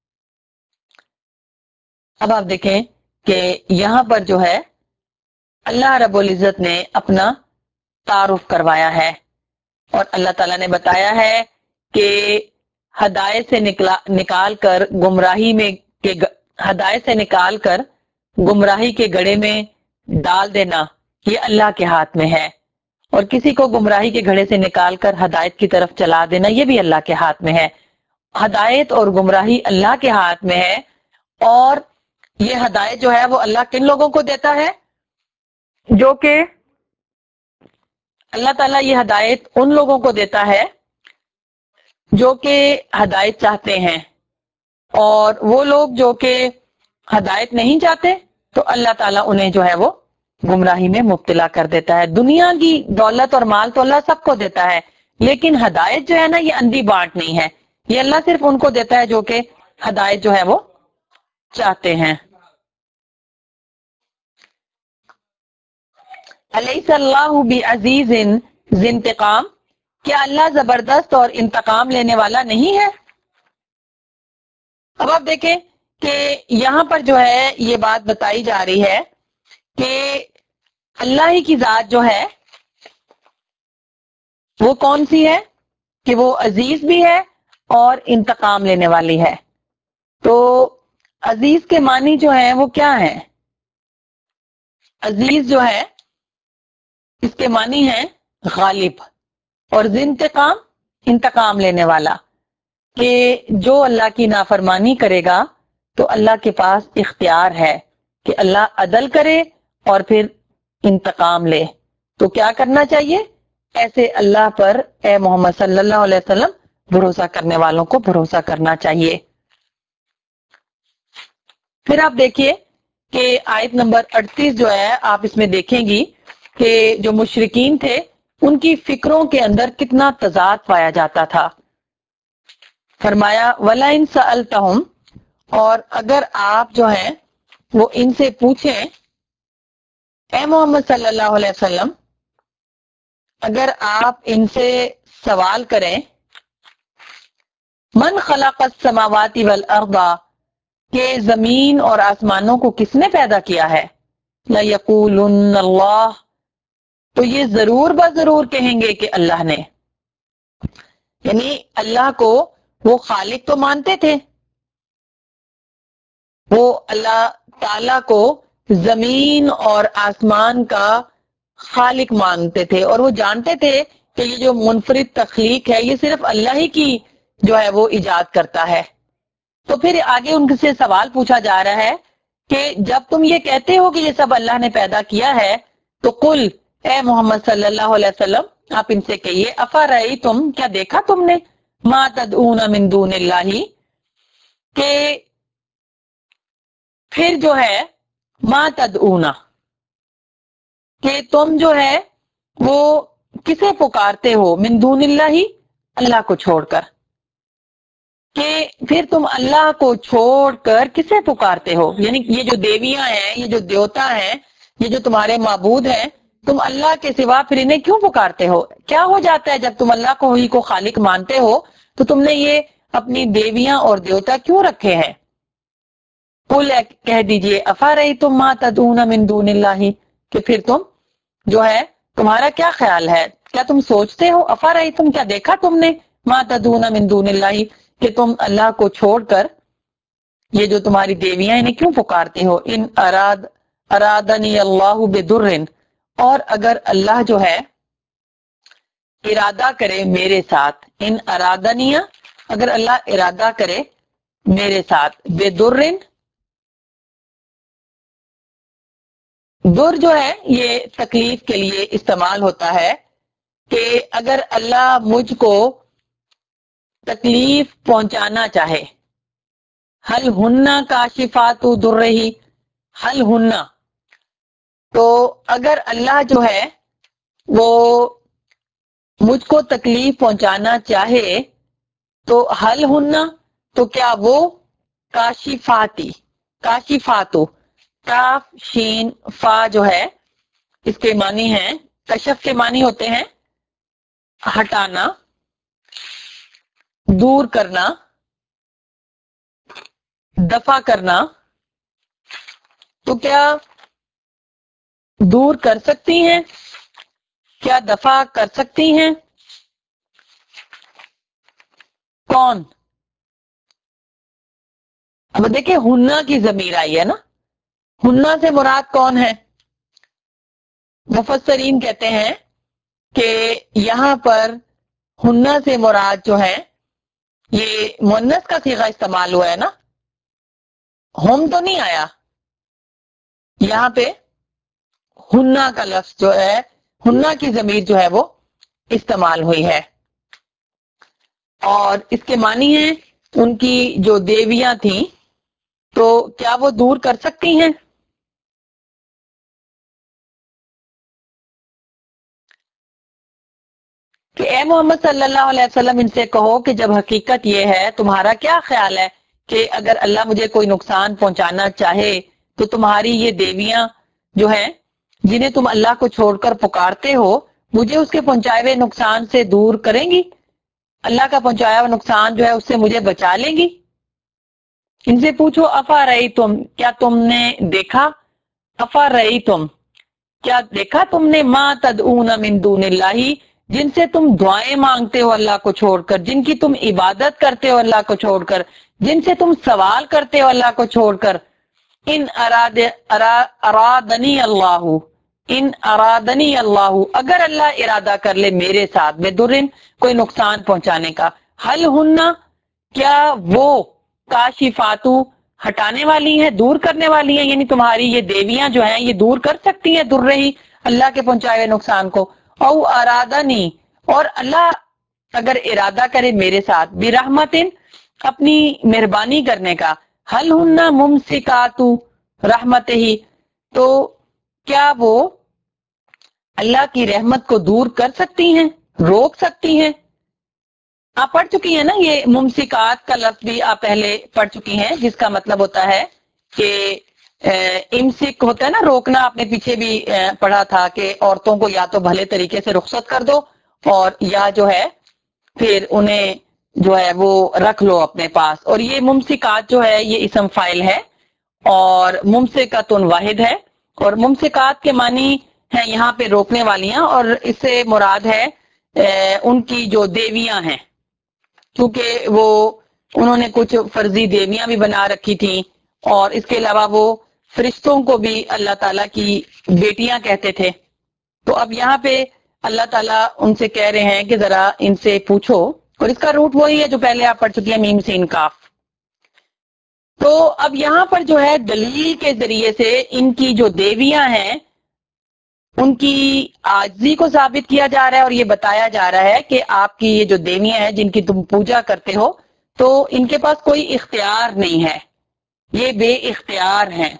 اب آپ دیکھیں کہ یہاں پر جو ہے اللہ رب العزت نے اپنا تعارف کروایا ہے، اور اللہ تعالیٰ نے بتایا ہے کہ ہدایت سے نکلا نکال کر گمراہی میں کے ہدایت سے نکال کر گمراہی کے گڑھے میں ڈال دینا یہ اللہ کے ہاتھ میں ہے، اور کسی کو گمراہی کے گھڑے سے نکال کر ہدایت کی طرف چلا دینا یہ بھی اللہ کے ہاتھ میں ہے۔ ہدایت اور گمراہی اللہ کے ہاتھ میں ہے، اور یہ ہدایت جو ہے وہ اللہ کن لوگوں کو دیتا ہے؟ جو کہ اللہ تعالیٰ یہ ہدایت ان لوگوں کو دیتا ہے جو کہ ہدایت چاہتے ہیں، اور وہ لوگ جو کہ ہدایت نہیں چاہتے تو اللہ تعالیٰ انہیں جو ہے وہ گمراہی میں مبتلا کر دیتا ہے۔ دنیا کی دولت اور مال تو اللہ سب کو دیتا ہے، لیکن ہدایت جو ہے نا یہ اندھی بانٹ نہیں ہے، یہ اللہ صرف ان کو دیتا ہے جو کہ ہدایت جو ہے وہ چاہتے ہیں۔ الیس اللہ بعزیز ذی انتقام، کیا اللہ زبردست اور انتقام لینے والا نہیں ہے؟ اب آپ دیکھیں کہ یہاں پر جو ہے یہ بات بتائی جا رہی ہے کہ اللہ ہی کی ذات جو ہے وہ کون سی ہے کہ وہ عزیز بھی ہے اور انتقام لینے والی ہے۔ تو عزیز کے معنی جو ہیں وہ کیا ہیں؟ عزیز جو ہے اس کے معنی ہے غالب، اور ذی انتقام انتقام لینے والا، کہ جو اللہ کی نافرمانی کرے گا تو اللہ کے پاس اختیار ہے کہ اللہ عدل کرے اور پھر انتقام لے۔ تو کیا کرنا چاہیے؟ ایسے اللہ پر اے محمد صلی اللہ علیہ وسلم بھروسہ کرنے والوں کو بھروسہ کرنا چاہیے۔ پھر آپ دیکھیے کہ آیت نمبر اڑتیس جو ہے آپ اس میں دیکھیں گی کہ جو مشرکین تھے ان کی فکروں کے اندر کتنا تضاد پایا جاتا تھا۔ فرمایا وَلَئِن سَأَلْتَهُمْ، اور اگر آپ جو ہیں وہ ان سے پوچھیں اے محمد صلی اللہ علیہ وسلم، اگر آپ ان سے سوال کریں من خلق السماوات والارض، کہ زمین اور آسمانوں کو کس نے پیدا کیا ہے، لَيَقُولُنَّ اللَّهُ، تو یہ ضرور بضرور کہیں گے کہ اللہ نے، یعنی اللہ کو وہ خالق تو مانتے تھے، وہ اللہ تعالی کو زمین اور آسمان کا خالق مانتے تھے، اور وہ جانتے تھے کہ یہ جو منفرد تخلیق ہے یہ صرف اللہ ہی کی جو ہے وہ ایجاد کرتا ہے۔ تو پھر آگے ان سے سوال پوچھا جا رہا ہے کہ جب تم یہ کہتے ہو کہ یہ سب اللہ نے پیدا کیا ہے تو قل، اے محمد صلی اللہ علیہ وسلم آپ ان سے کہیے افرأیتم، کیا دیکھا تم نے، ما تدعون من دون اللہ، کہ پھر جو ہے ما تدعون، کہ تم جو ہے وہ کسے پکارتے ہو، من دون اللہ، اللہ کو چھوڑ کر، کہ پھر تم اللہ کو چھوڑ کر کسے پکارتے ہو، یعنی یہ جو دیویاں ہیں، یہ جو دیوتا ہیں، یہ جو تمہارے معبود ہیں، تم اللہ کے سوا پھر انہیں کیوں پکارتے ہو؟ کیا ہو جاتا ہے جب تم اللہ کو ہی کو خالق مانتے ہو تو تم نے یہ اپنی دیویاں اور دیوتا کیوں رکھے ہیں؟ قل، کہہ دیجئے افرأیتم ما تدعون من دون اللہ، کہ پھر تم جو ہے تمہارا کیا خیال ہے، کیا تم سوچتے ہو، افرأیتم کیا دیکھا تم نے، ما تدعون من دون اللہ، کہ تم اللہ کو چھوڑ کر یہ جو تمہاری دیویاں انہیں کیوں پکارتے ہو، ان اراد ارادنی اللہ بدر، اور اگر اللہ جو ہے ارادہ کرے میرے ساتھ، ان ارادنی، اگر اللہ ارادہ کرے میرے ساتھ، بدر، در جو ہے یہ تکلیف کے لیے استعمال ہوتا ہے، کہ اگر اللہ مجھ کو تکلیف پہنچانا چاہے. حل ہننا کاشفات درہی، حل ہننا، تو اگر اللہ جو ہے وہ مجھ کو تکلیف پہنچانا چاہے تو حل ہننا، تو کیا وہ کاشفاتی، کاشفاتو، کاف شین فا جو ہے اس کے معنی ہیں، کشف کے معنی ہوتے ہیں ہٹانا، دور کرنا، دفع کرنا. تو کیا دور کر سکتی ہیں، کیا دفع کر سکتی ہیں؟ کون؟ اب دیکھیں ہننا کی ضمیر آئی ہے نا، ہننا سے مراد کون ہے؟ مفسرین کہتے ہیں کہ یہاں پر ہننا سے مراد جو ہے یہ مؤنث کا صیغہ استعمال ہوا ہے نا، ہم تو نہیں آیا یہاں پہ. ہننا کا لفظ جو ہے، ہننا کی ضمیر جو ہے وہ استعمال ہوئی ہے، اور اس کے معنی ہیں ان کی جو دیویاں تھیں تو کیا وہ دور کر سکتی ہیں؟ کہ اے محمد صلی اللہ علیہ وسلم ان سے کہو کہ جب حقیقت یہ ہے، تمہارا کیا خیال ہے کہ اگر اللہ مجھے کوئی نقصان پہنچانا چاہے تو تمہاری یہ دیویاں جو ہیں جنہیں تم اللہ کو چھوڑ کر پکارتے ہو، مجھے اس کے پہنچائے ہوئے نقصان سے دور کریں گی؟ اللہ کا پہنچایا ہوا نقصان جو ہے اس سے مجھے بچا لیں گی؟ ان سے پوچھو افا رہی تم، کیا تم نے دیکھا؟ افا رہی تم، کیا دیکھا تم نے؟ ما تدعون من دون اللہ، جن سے تم دعائیں مانگتے ہو اللہ کو چھوڑ کر، جن کی تم عبادت کرتے ہو اللہ کو چھوڑ کر، جن سے تم سوال کرتے ہو اللہ کو چھوڑ کر. ان اراد ارا- ارادنی اللہ، ان ارادنی اللہ، اگر اللہ ارادہ کر لے میرے ساتھ بے درن، کوئی نقصان پہنچانے کا، حل ہننا، کیا وہ کاشفاتو، ہٹانے والی ہیں، دور کرنے والی ہیں، یعنی تمہاری یہ دیویاں جو ہیں یہ دور کر سکتی ہیں در رہی اللہ کے پہنچائے ہوئے نقصان کو. او ارادنی، اور اللہ اگر ارادہ کرے میرے ساتھ برحمتن، اپنی مہربانی کرنے کا، حل ہننا ممسکاتو رحمت ہی، تو کیا وہ اللہ کی رحمت کو دور کر سکتی ہیں، روک سکتی ہیں؟ آپ پڑھ چکی ہیں نا یہ ممسکات کا لفظ بھی آپ پہلے پڑھ چکی ہیں، جس کا مطلب ہوتا ہے کہ امسک ہوتا ہے نا روکنا. آپ نے پیچھے بھی پڑھا تھا کہ عورتوں کو یا تو بھلے طریقے سے رخصت کر دو اور یا جو ہے پھر انہیں جو ہے وہ رکھ لو اپنے پاس. اور یہ ممسکات جو ہے یہ اسم فائل ہے اور ممسکاتن واحد ہے، اور ممسکات کے معنی ہیں یہاں پہ روکنے والیاں، اور اس سے مراد ہے ان کی جو دیویاں ہیں، کیونکہ وہ انہوں نے کچھ فرضی دیویاں بھی بنا رکھی تھیں، اور اس کے علاوہ وہ فرشتوں کو بھی اللہ تعالیٰ کی بیٹیاں کہتے تھے. تو اب یہاں پہ اللہ تعالیٰ ان سے کہہ رہے ہیں کہ ذرا ان سے پوچھو، اور اس کا روٹ وہی ہے جو پہلے آپ پڑھ چکی ہیں، میم سین کاف. تو اب یہاں پر جو ہے دلیل کے ذریعے سے ان کی جو دیویاں ہیں ان کی عاجزی کو ثابت کیا جا رہا ہے، اور یہ بتایا جا رہا ہے کہ آپ کی یہ جو دیویاں ہیں جن کی تم پوجا کرتے ہو تو ان کے پاس کوئی اختیار نہیں ہے، یہ بے اختیار ہیں،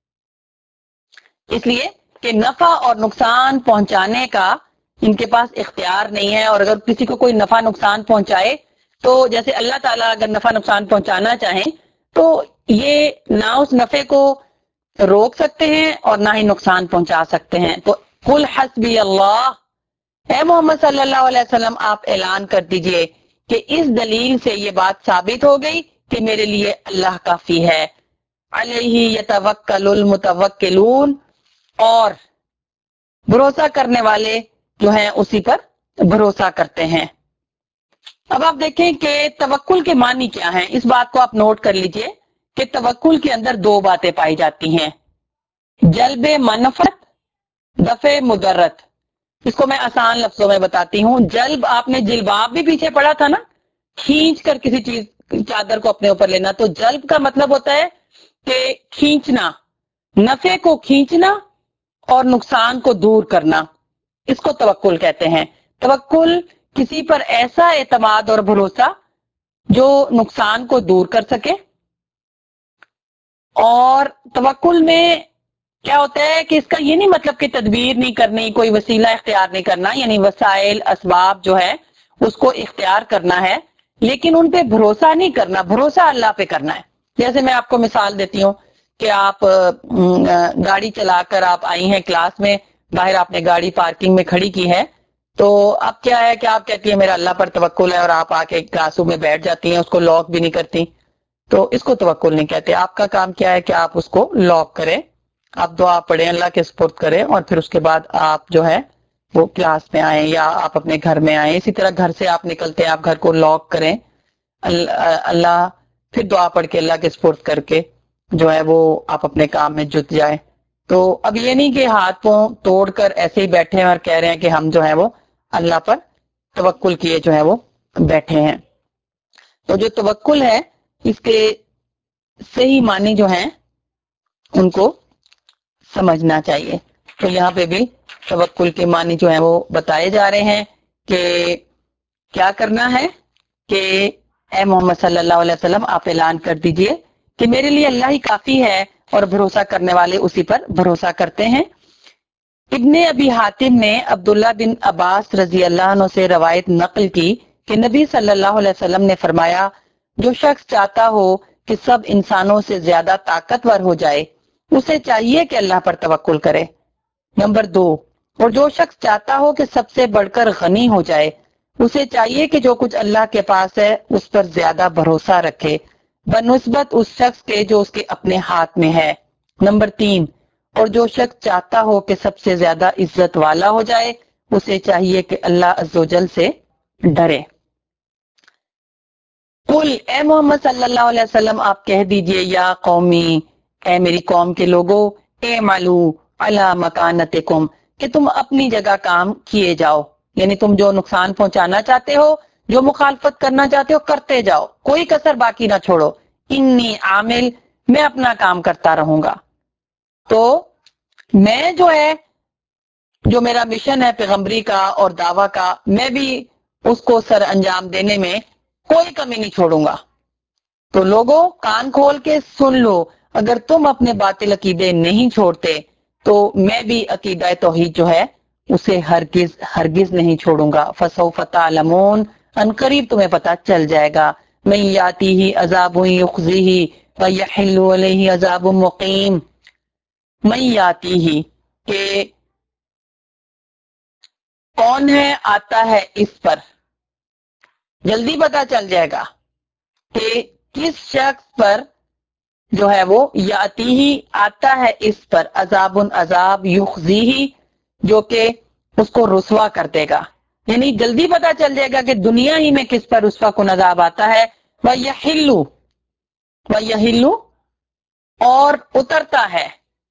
اس لیے کہ نفع اور نقصان پہنچانے کا ان کے پاس اختیار نہیں ہے. اور اگر کسی کو کوئی نفع نقصان پہنچائے تو جیسے اللہ تعالیٰ اگر نفع نقصان پہنچانا چاہیں تو یہ نہ اس نفع کو روک سکتے ہیں اور نہ ہی نقصان پہنچا سکتے ہیں. تو قل حسبی اللہ، اے محمد صلی اللہ علیہ وسلم آپ اعلان کر دیجئے کہ اس دلیل سے یہ بات ثابت ہو گئی کہ میرے لیے اللہ کافی ہے. علیہ یتوکل المتوکلون، اور بھروسہ کرنے والے جو ہیں اسی پر بھروسہ کرتے ہیں. اب آپ دیکھیں کہ توکل کے معنی کیا ہیں، اس بات کو آپ نوٹ کر لیجئے کہ توکل کے اندر دو باتیں پائی جاتی ہیں، جلب منفعت، دفع مضرت. اس کو میں آسان لفظوں میں بتاتی ہوں. جلب، آپ نے جلباب بھی پیچھے پڑھا تھا نا، کھینچ کر کسی چیز چادر کو اپنے اوپر لینا، تو جلب کا مطلب ہوتا ہے کہ کھینچنا، نفع کو کھینچنا اور نقصان کو دور کرنا، اس کو توکل کہتے ہیں. توکل کسی پر ایسا اعتماد اور بھروسہ جو نقصان کو دور کر سکے. اور توکل میں کیا ہوتا ہے کہ اس کا یہ نہیں مطلب کہ تدبیر نہیں کرنی، کوئی وسیلہ اختیار نہیں کرنا، یعنی وسائل اسباب جو ہے اس کو اختیار کرنا ہے، لیکن ان پہ بھروسہ نہیں کرنا، بھروسہ اللہ پہ کرنا ہے. جیسے میں آپ کو مثال دیتی ہوں کہ آپ گاڑی چلا کر آپ آئی ہیں کلاس میں، باہر آپ نے گاڑی پارکنگ میں کھڑی کی ہے، تو اب کیا ہے کہ آپ کہتی ہیں میرا اللہ پر توکل ہے، اور آپ آ کے کلاس روم میں بیٹھ جاتی ہیں، اس کو لاک بھی نہیں کرتی، تو اس کو توکل نہیں کہتے. آپ کا کام کیا ہے کہ آپ اس کو لاک کریں، آپ دعا پڑھیں، اللہ کے سپرد کریں، اور پھر اس کے بعد آپ جو ہے وہ کلاس میں آئیں یا آپ اپنے گھر میں آئیں. اسی طرح گھر سے آپ نکلتے ہیں، آپ گھر کو لاک کریں، اللہ پھر دعا پڑھ کے اللہ کے سپرد کر کے جو ہے وہ آپ اپنے کام میں جت جائیں. تو اب یہ نہیں کہ ہاتھ پاؤں توڑ کر ایسے ہی بیٹھے ہیں اور کہہ رہے ہیں کہ ہم جو ہے وہ اللہ پر توکل کیے جو ہے وہ بیٹھے ہیں. تو جو توکل ہے اس کے صحیح معنی جو ہیں ان کو سمجھنا چاہیے. تو یہاں پہ بھی توکل کے معنی جو ہیں وہ بتائے جا رہے ہیں کہ کیا کرنا ہے کہ اے محمد صلی اللہ علیہ وسلم آپ اعلان کر دیجئے کہ میرے لیے اللہ ہی کافی ہے اور بھروسہ کرنے والے اسی پر بھروسہ کرتے ہیں. ابن ابی حاتم نے عبداللہ بن عباس رضی اللہ عنہ سے روایت نقل کی کہ نبی صلی اللہ علیہ وسلم نے فرمایا جو شخص چاہتا ہو کہ سب انسانوں سے زیادہ طاقتور ہو جائے اسے چاہیے کہ اللہ پر توکل کرے. نمبر دو، اور جو شخص چاہتا ہو کہ سب سے بڑھ کر غنی ہو جائے اسے چاہیے کہ جو کچھ اللہ کے پاس ہے اس پر زیادہ بھروسہ رکھے بنسبت اس شخص کے جو اس کے اپنے ہاتھ میں ہے. نمبر تین، اور جو شخص چاہتا ہو کہ سب سے زیادہ عزت والا ہو جائے اسے چاہیے کہ اللہ عز و جل سے ڈرے. قل اے محمد صلی اللہ علیہ وسلم آپ کہہ دیجئے یا قومی اے میری قوم کے لوگوں اعملوا علی مکانتکم کہ تم اپنی جگہ کام کیے جاؤ، یعنی تم جو نقصان پہنچانا چاہتے ہو، جو مخالفت کرنا چاہتے ہو کرتے جاؤ، کوئی کسر باقی نہ چھوڑو. انی عامل میں اپنا کام کرتا رہوں گا. تو میں جو ہے جو میرا مشن ہے پیغمبری کا اور دعویٰ کا میں بھی اس کو سر انجام دینے میں کوئی کمی نہیں چھوڑوں گا. تو لوگوں کان کھول کے سن لو، اگر تم اپنے باطل عقیدے نہیں چھوڑتے تو میں بھی عقیدہ توحید جو ہے اسے ہرگز ہرگز نہیں چھوڑوں گا. فسوف تعلمون ان قریب تمہیں پتہ چل جائے گا. من یاتیہ عذاب یخزیہ ویحل علیہ عذاب مقیم. من یاتیہ کہ کون ہے آتا ہے اس پر، جلدی پتہ چل جائے گا کہ کس شخص پر جو ہے وہ یاتی ہی آتا ہے اس پر عذاب عذاب یخزیہ جو کہ اس کو رسوا کر دے گا، یعنی جلدی پتہ چل جائے گا کہ دنیا ہی میں کس پر رسوا کن عذاب آتا ہے. وَيَحِلُّ وَيَحِلُّ اور اترتا ہے،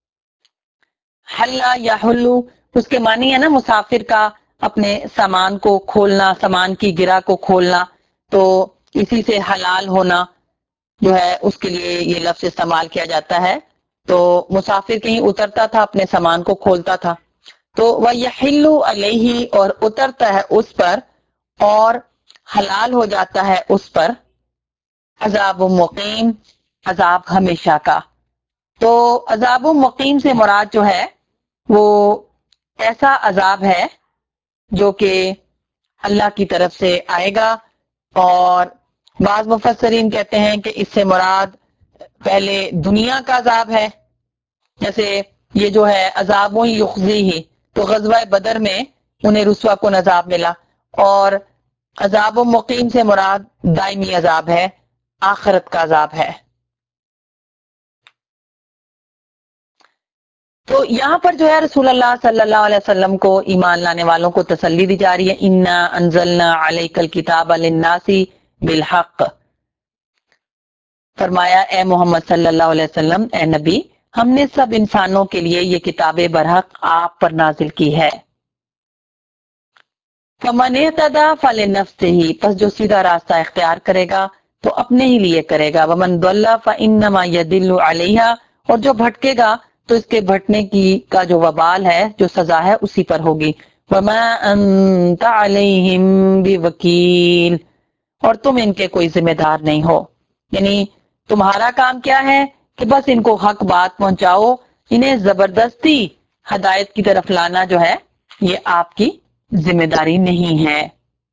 حلّا یحلُّ اس کے معنی ہے نا مسافر کا اپنے سامان کو کھولنا، سامان کی گرہ کو کھولنا، تو اسی سے حلال ہونا جو ہے اس کے لیے یہ لفظ استعمال کیا جاتا ہے. تو مسافر کہیں اترتا تھا اپنے سامان کو کھولتا تھا، تو وَيَحِلُّ عَلَيْهِ اور اترتا ہے اس پر اور حلال ہو جاتا ہے اس پر عذاب مقیم عذاب ہمیشہ کا. تو عذاب مقیم سے مراد جو ہے وہ ایسا عذاب ہے جو کہ اللہ کی طرف سے آئے گا. اور بعض مفسرین کہتے ہیں کہ اس سے مراد پہلے دنیا کا عذاب ہے، جیسے یہ جو ہے عذاب یخزیہ تو غزوہ بدر میں انہیں رسوا کن عذاب ملا، اور عذاب مقیم سے مراد دائمی عذاب ہے، آخرت کا عذاب ہے. تو یہاں پر جو ہے رسول اللہ صلی اللہ علیہ وسلم کو ایمان لانے والوں کو تسلی دی جا رہی ہے. انا انزلنا علیک الکتاب للناس بالحق، فرمایا اے محمد صلی اللہ علیہ وسلم اے نبی ہم نے سب انسانوں کے لیے یہ کتاب برحق آپ پر نازل کی ہے. فمن اہتدی فلنفسہ پس جو سیدھا راستہ اختیار کرے گا تو اپنے ہی لیے کرے گا. ومن ضل فانما يضل علیہا اور جو بھٹکے گا تو اس کے بھٹنے کی کا جو وبال ہے جو سزا ہے اسی پر ہوگی. وما انت علیہم بوکیل اور تم ان کے کوئی ذمہ دار نہیں ہو. یعنی تمہارا کام کیا ہے کہ بس ان کو حق بات پہنچاؤ، انہیں زبردستی ہدایت کی طرف لانا جو ہے یہ آپ کی ذمہ داری نہیں ہے.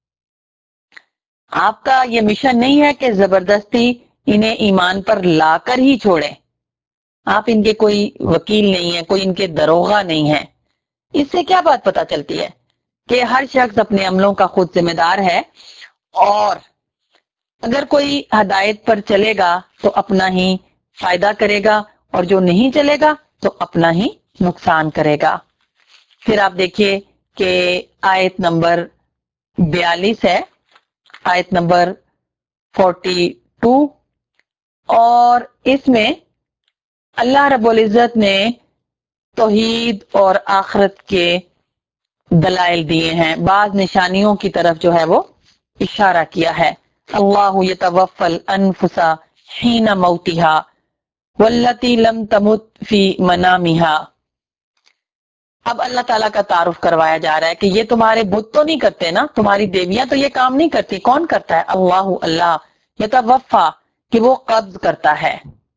آپ کا یہ مشن نہیں ہے کہ زبردستی انہیں ایمان پر لا کر ہی چھوڑیں. آپ ان کے کوئی وکیل نہیں ہیں، کوئی ان کے دروغہ نہیں ہے. اس سے کیا بات پتہ چلتی ہے کہ ہر شخص اپنے عملوں کا خود ذمہ دار ہے، اور اگر کوئی ہدایت پر چلے گا تو اپنا ہی فائدہ کرے گا، اور جو نہیں چلے گا تو اپنا ہی نقصان کرے گا. پھر آپ دیکھیے کہ آیت نمبر بیالیس ہے، آیت نمبر فورٹی ٹو، اور اس میں اللہ رب العزت نے توحید اور آخرت کے دلائل دیے ہیں، بعض نشانیوں کی طرف جو ہے وہ اشارہ کیا ہے. اللہ یتوفی الانفس حین موتها والتی لم تمت فی منامها. اب اللہ تعالیٰ کا تعارف کروایا جا رہا ہے کہ یہ تمہارے بت تو نہیں کرتے نا، تمہاری دیویاں تو یہ کام نہیں کرتی. کون کرتا ہے؟ اللہ. اللہ یتوفا کہ وہ قبض کرتا ہے.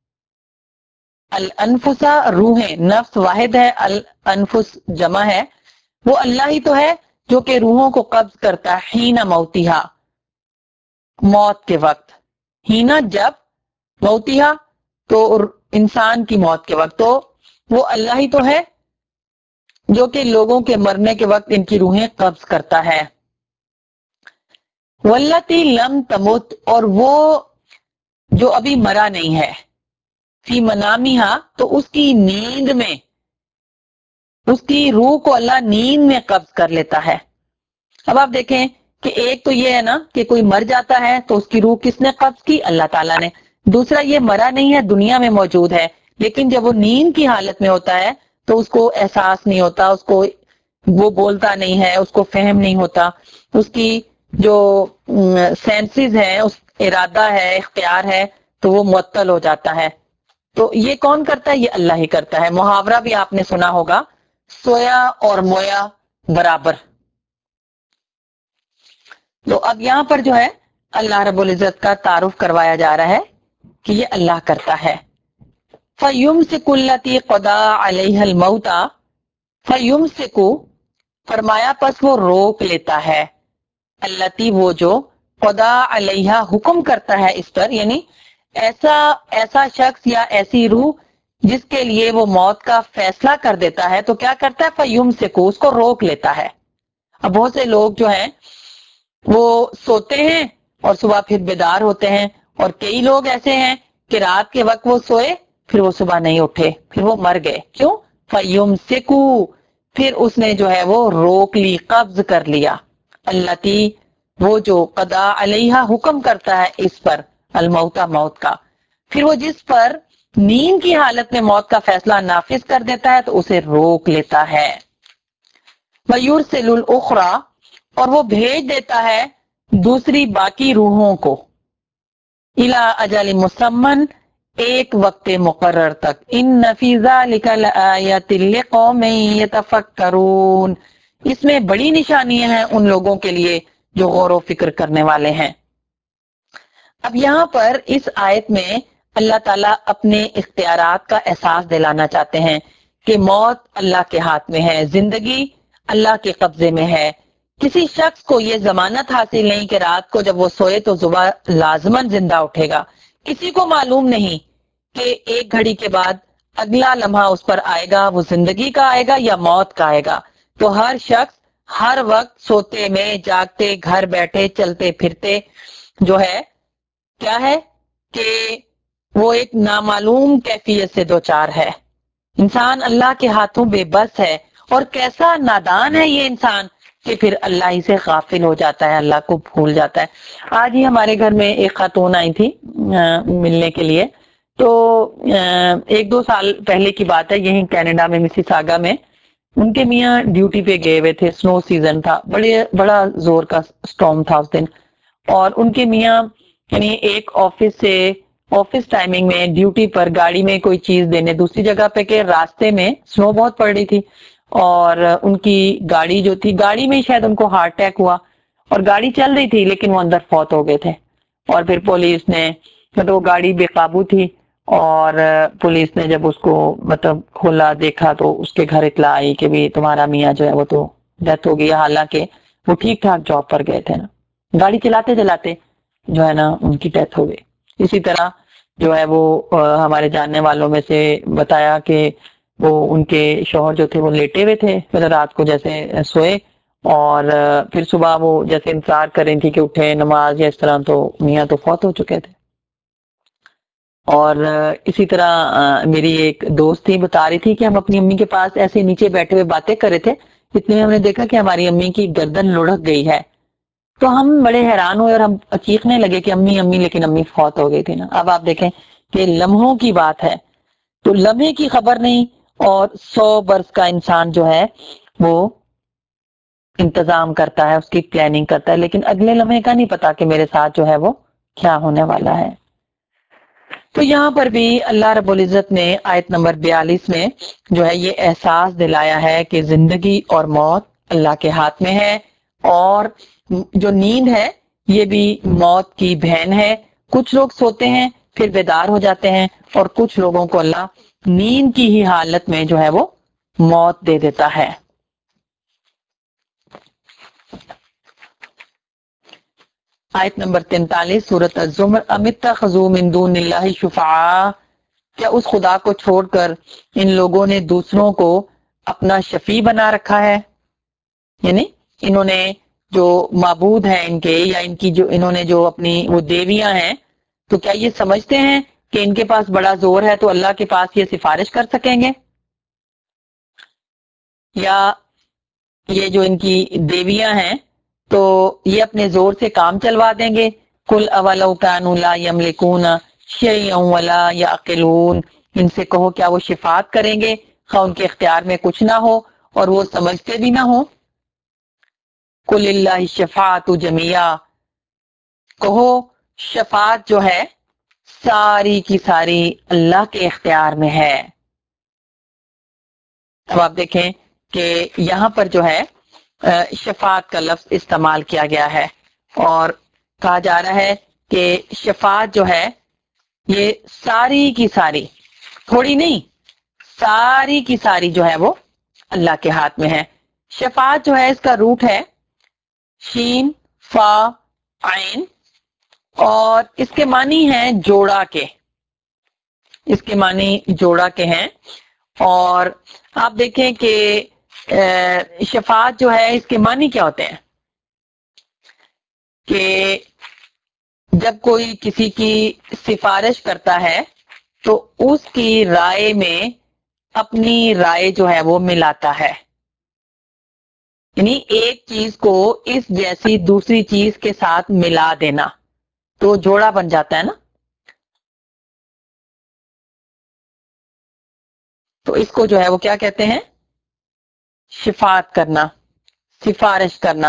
الانفسا روحیں، نفس واحد ہے، الانفس جمع ہے. وہ اللہ ہی تو ہے جو کہ روحوں کو قبض کرتا ہے. حین موتیہا موت کے وقت، ہینا جب، موتیہا تو انسان کی موت کے وقت. تو وہ اللہ ہی تو ہے جو کہ لوگوں کے مرنے کے وقت ان کی روحیں قبض کرتا ہے. واللتی لم تمت اور وہ جو ابھی مرا نہیں ہے، فی منامیہا تو اس کی نیند میں، اس کی روح کو اللہ نیند میں قبض کر لیتا ہے. اب آپ دیکھیں کہ ایک تو یہ ہے نا کہ کوئی مر جاتا ہے تو اس کی روح کس نے قبض کی؟ اللہ تعالیٰ نے. دوسرا یہ مرا نہیں ہے، دنیا میں موجود ہے، لیکن جب وہ نیند کی حالت میں ہوتا ہے تو اس کو احساس نہیں ہوتا، اس کو وہ بولتا نہیں ہے، اس کو فہم نہیں ہوتا، اس کی جو سینسز ہیں، اس ارادہ ہے، اختیار ہے، تو وہ معطل ہو جاتا ہے. تو یہ کون کرتا ہے؟ یہ اللہ ہی کرتا ہے. محاورہ بھی آپ نے سنا ہوگا، سویا اور مویا برابر. تو اب یہاں پر جو ہے اللہ رب العزت کا تعارف کروایا جا رہا ہے کہ یہ اللہ کرتا ہے. فَيُمْسِكُ الَّتِي قَضَىٰ عَلَيْهَا الْمَوْتَ فَيُمْسِكُ فرمایا پس وہ روک لیتا ہے، الَّتِي وہ جو قَضَىٰ عَلَيْهَا حکم کرتا ہے اس پر، یعنی ایسا ایسا شخص یا ایسی روح جس کے لیے وہ موت کا فیصلہ کر دیتا ہے تو کیا کرتا ہے؟ فَيُمْسِكُ اس کو روک لیتا ہے. اب بہت سے لوگ جو ہیں وہ سوتے ہیں اور صبح پھر بیدار ہوتے ہیں، اور کئی لوگ ایسے ہیں کہ رات کے وقت وہ سوئے پھر وہ صبح نہیں اٹھے، پھر وہ مر گئے. کیوں؟ فَيُمْسِكُ پھر اس نے جو ہے وہ روک لی، قبض کر لیا. الَّتِي وہ جو قضا علیہا حکم کرتا ہے اس پر، الموت موت کا. پھر وہ جس پر نیند کی حالت میں موت کا فیصلہ نافذ کر دیتا ہے تو اسے روک لیتا ہے. وَيُرْسِلُ الْأُخْرَى اور وہ بھیج دیتا ہے دوسری باقی روحوں کو، اِلَىٰ أَجَلٍ مُّسَمًّى ایک وقت مقرر تک. إِنَّ فِي ذَلِكَ لَآيَةٍ لِقَوْمٍ يَتَفَكَّرُونَ اس میں بڑی نشانیاں ہیں ان لوگوں کے لیے جو غور و فکر کرنے والے ہیں. اب یہاں پر اس آیت میں اللہ تعالیٰ اپنے اختیارات کا احساس دلانا چاہتے ہیں کہ موت اللہ کے ہاتھ میں ہے، زندگی اللہ کے قبضے میں ہے. کسی شخص کو یہ ضمانت حاصل نہیں کہ رات کو جب وہ سوئے تو صبح لازماً زندہ اٹھے گا. کسی کو معلوم نہیں کہ ایک گھڑی کے بعد اگلا لمحہ اس پر آئے گا، وہ زندگی کا آئے گا یا موت کا آئے گا. تو ہر شخص ہر وقت سوتے میں، جاگتے، گھر بیٹھے، چلتے پھرتے جو ہے کیا ہے کہ وہ ایک نامعلوم کیفیت سے دوچار ہے. انسان اللہ کے ہاتھوں بے بس ہے، اور کیسا نادان ہے یہ انسان کہ پھر اللہ ہی سے غافل ہو جاتا ہے، اللہ کو بھول جاتا ہے. آج ہی ہمارے گھر میں ایک خاتون آئی تھی ملنے کے لیے، تو ایک دو سال پہلے کی بات ہے، یہیں کینیڈا میں مسیساگا میں ان کے میاں ڈیوٹی پہ گئے ہوئے تھے. سنو سیزن تھا، بڑے بڑا زور کا سٹارم تھا اس دن، اور ان کے میاں یعنی ایک آفس سے آفس ٹائمنگ میں ڈیوٹی پر گاڑی میں کوئی چیز دینے دوسری جگہ پہ کے راستے میں سنو بہت پڑ رہی تھی، اور ان کی گاڑی جو تھی، گاڑی میں شاید ان کو ہارٹ اٹیک ہوا، اور گاڑی چل رہی تھی لیکن وہ اندر فوت ہو گئے تھے. اور پھر پولیس نے مطلب وہ گاڑی بے قابو تھی اور پولیس نے جب اس کو مطلب کھولا دیکھا تو اس کے گھر اطلاع آئی کہ بھی تمہارا میاں جو ہے وہ تو ڈیتھ ہو گئی، حالانکہ وہ ٹھیک ٹھاک جاب پر گئے تھے نا، گاڑی چلاتے چلاتے جو ہے نا ان کی ڈیتھ ہو گئی۔ اسی طرح جو ہے وہ ہمارے جاننے والوں میں سے بتایا کہ وہ ان کے شوہر جو تھے وہ لیٹے ہوئے تھے، مطلب رات کو جیسے سوئے اور پھر صبح وہ جیسے انتظار کر رہی تھی کہ اٹھے نماز یا اس طرح، تو میاں تو فوت ہو چکے تھے۔ اور اسی طرح میری ایک دوست تھی، بتا رہی تھی کہ ہم اپنی امی کے پاس ایسے نیچے بیٹھے ہوئے باتیں کر رہے تھے، اتنے میں ہم نے دیکھا کہ ہماری امی کی گردن لڑک گئی ہے، تو ہم بڑے حیران ہوئے اور ہم چیخنے لگے کہ امی امی، لیکن امی فوت ہو گئی تھی نا۔ اب آپ دیکھیں کہ لمحوں کی بات ہے، تو لمحے کی خبر نہیں اور سو برس کا انسان جو ہے وہ انتظام کرتا ہے، اس کی پلاننگ کرتا ہے، لیکن اگلے لمحے کا نہیں پتا کہ میرے ساتھ جو ہے وہ کیا ہونے والا ہے۔ تو یہاں پر بھی اللہ رب العزت نے آیت نمبر بیالیس میں جو ہے یہ احساس دلایا ہے کہ زندگی اور موت اللہ کے ہاتھ میں ہے، اور جو نیند ہے یہ بھی موت کی بہن ہے۔ کچھ لوگ سوتے ہیں پھر بیدار ہو جاتے ہیں، اور کچھ لوگوں کو اللہ نیند کی ہی حالت میں جو ہے وہ موت دے دیتا ہے۔ آیت نمبر تینتالیس سورۃ الزمر، ام اتخذوا من دون اللہ شفعاء، کیا اس خدا کو چھوڑ کر ان لوگوں نے دوسروں کو اپنا شفیع بنا رکھا ہے؟ یعنی انہوں نے جو معبود ہیں ان کے، یا ان کی جو انہوں نے جو اپنی وہ دیویاں ہیں، تو کیا یہ سمجھتے ہیں کہ ان کے پاس بڑا زور ہے تو اللہ کے پاس یہ سفارش کر سکیں گے؟ یا یہ جو ان کی دیویاں ہیں تو یہ اپنے زور سے کام چلوا دیں گے؟ قل اولو کانوا لا یملکون شیئا ولا یعقلون، ان سے کہو کیا وہ شفاعت کریں گے خواہ ان کے اختیار میں کچھ نہ ہو اور وہ سمجھتے بھی نہ ہو؟ قل اللہ الشفاعۃ جمیعا، کہو شفاعت جو ہے ساری کی ساری اللہ کے اختیار میں ہے۔ اب آپ دیکھیں کہ یہاں پر جو ہے شفاعت کا لفظ استعمال کیا گیا ہے، اور کہا جا رہا ہے کہ شفاعت جو ہے یہ ساری کی ساری، تھوڑی نہیں، ساری کی ساری جو ہے وہ اللہ کے ہاتھ میں ہے۔ شفاعت جو ہے اس کا روٹ ہے شین فا عین، اور اس کے معنی ہیں جوڑا کے، اس کے معنی جوڑا کے ہیں۔ اور آپ دیکھیں کہ شفاعت جو ہے اس کے معنی کیا ہوتے ہیں کہ جب کوئی کسی کی سفارش کرتا ہے تو اس کی رائے میں اپنی رائے جو ہے وہ ملاتا ہے، یعنی ایک چیز کو اس جیسی دوسری چیز کے ساتھ ملا دینا، تو جوڑا بن جاتا ہے نا۔ تو اس کو جو ہے وہ کیا کہتے ہیں؟ شفاعت کرنا، سفارش کرنا۔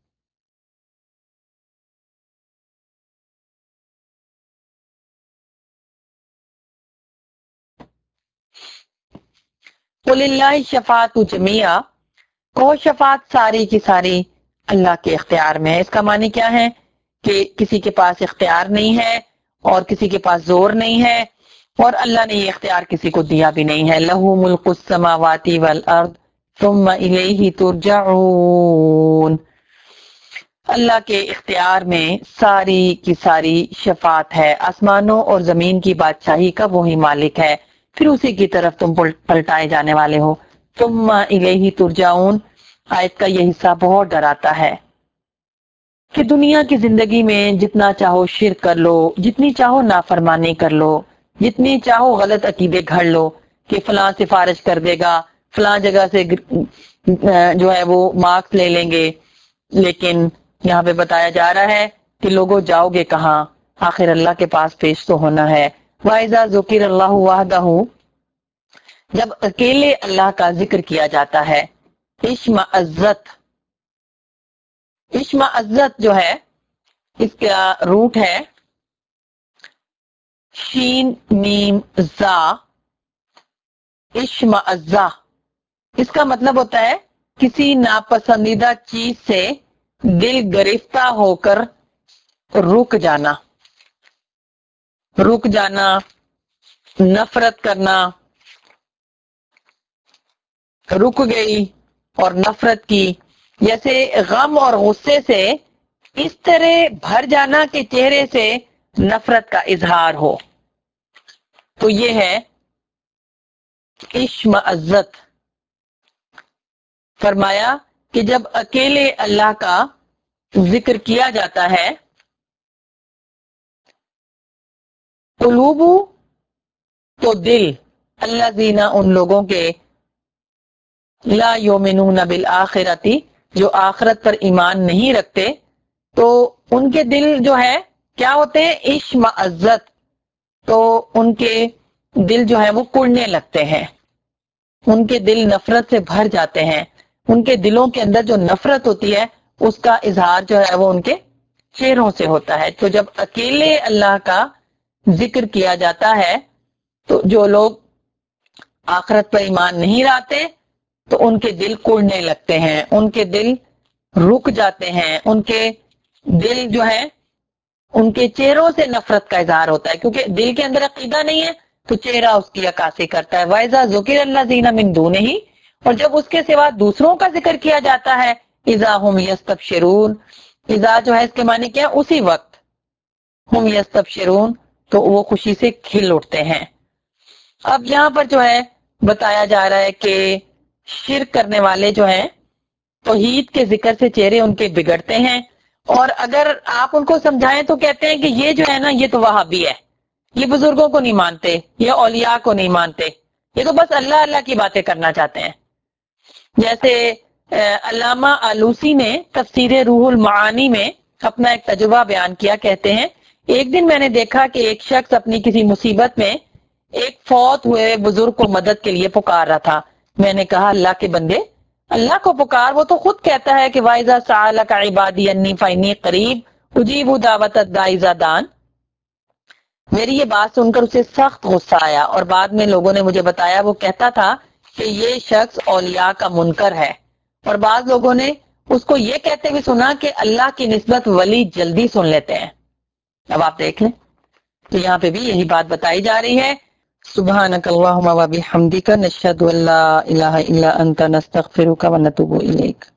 قل اللہ شفاعت جمیعا، کو شفاعت ساری کی ساری اللہ کے اختیار میں ہے۔ اس کا معنی کیا ہے کہ کسی کے پاس اختیار نہیں ہے اور کسی کے پاس زور نہیں ہے، اور اللہ نے یہ اختیار کسی کو دیا بھی نہیں ہے۔ لہ ملک السماوات والارض ثم الیہ ترجعون، اللہ کے اختیار میں ساری کی ساری شفاعت ہے، آسمانوں اور زمین کی بادشاہی کا وہی مالک ہے، پھر اسی کی طرف تم پلٹائے جانے والے ہو۔ ثم الیہ ترجعون، آیت کا یہ حصہ بہت ڈراتا ہے کہ دنیا کی زندگی میں جتنا چاہو شرک کر لو، جتنی چاہو نافرمانی کر لو، جتنی چاہو غلط عقیدے گھڑ لو کہ فلاں سفارش کر دے گا، فلاں جگہ سے جو ہے وہ مارکس لے لیں گے، لیکن یہاں پہ بتایا جا رہا ہے کہ لوگوں جاؤ گے کہاں؟ آخر اللہ کے پاس پیش تو ہونا ہے۔ وَإِذَا ذُكِرَ اللَّهُ وَحْدَهُ، جب اکیلے اللہ کا ذکر کیا جاتا ہے، اشمئزت، اشمئزت جو ہے اس کا روٹ ہے شین میم زا، اشمئزہ، اس کا مطلب ہوتا ہے کسی ناپسندیدہ چیز سے دل گرفتہ ہو کر رک جانا۔ رک جانا، نفرت کرنا، رک گئی اور نفرت کی، جیسے غم اور غصے سے اس طرح بھر جانا کہ چہرے سے نفرت کا اظہار ہو، تو یہ ہے اشمئزت۔ فرمایا کہ جب اکیلے اللہ کا ذکر کیا جاتا ہے، قلوب تو دل، اللہ زینا ان لوگوں کے، لا یومنون بالآخرتی جو آخرت پر ایمان نہیں رکھتے، تو ان کے دل جو ہے کیا ہوتے ہیں؟ اشمئزت، تو ان کے دل جو ہے وہ کڑنے لگتے ہیں، ان کے دل نفرت سے بھر جاتے ہیں، ان کے دلوں کے اندر جو نفرت ہوتی ہے اس کا اظہار جو ہے وہ ان کے چہروں سے ہوتا ہے۔ تو جب اکیلے اللہ کا ذکر کیا جاتا ہے تو جو لوگ آخرت پر ایمان نہیں لاتے تو ان کے دل کڑنے لگتے ہیں، ان کے دل رک جاتے ہیں، ان کے دل جو ہے ان کے چہروں سے نفرت کا اظہار ہوتا ہے، کیونکہ دل کے اندر عقیدہ نہیں ہے تو چہرہ اس کی عکاسی کرتا ہے۔ وَإِذَا ذُكِرَ الَّذِينَ مِن دُونِهِ، اور جب اس کے سوا دوسروں کا ذکر کیا جاتا ہے، اِذَا هُمْ يَسْتَبْشِرُونَ، اذا جو ہے اس کے معنی کیا ہے؟ اسی وقت، ہم یستبشرون، تو وہ خوشی سے کھل اٹھتے ہیں۔ اب یہاں پر جو ہے بتایا جا رہا ہے کہ شرک کرنے والے جو ہیں توحید کے ذکر سے چہرے ان کے بگڑتے ہیں، اور اگر آپ ان کو سمجھائیں تو کہتے ہیں کہ یہ جو ہے نا یہ تو وہابی ہے، یہ بزرگوں کو نہیں مانتے، یہ اولیاء کو نہیں مانتے، یہ تو بس اللہ اللہ کی باتیں کرنا چاہتے ہیں۔ جیسے علامہ آلوسی نے تفسیر روح المعانی میں اپنا ایک تجربہ بیان کیا، کہتے ہیں ایک دن میں نے دیکھا کہ ایک شخص اپنی کسی مصیبت میں ایک فوت ہوئے بزرگ کو مدد کے لیے پکار رہا تھا۔ میں نے کہا اللہ کے بندے، اللہ کو پکار، وہ تو خود کہتا ہے کہ وَإِذَا سَأَلَكَ عِبَادِي أَنِّي فَإِنِّي قَرِيبٌ أُجِيبُ دَعْوَةَ الدَّاعِ إِذَا دَعَانِ۔ میری یہ بات سن کر اسے سخت غصہ آیا، اور بعد میں لوگوں نے مجھے بتایا وہ کہتا تھا کہ یہ شخص اولیاء کا منکر ہے، اور بعض لوگوں نے اس کو یہ کہتے ہوئے سنا کہ اللہ کی نسبت ولی جلدی سن لیتے ہیں۔ اب آپ دیکھ لیں، تو یہاں پہ بھی یہی بات بتائی جا رہی ہے۔ سبحانک اللہم و بحمدک، نشہد ان لا الہ الا انت، نستغفرک و نتوب الیک۔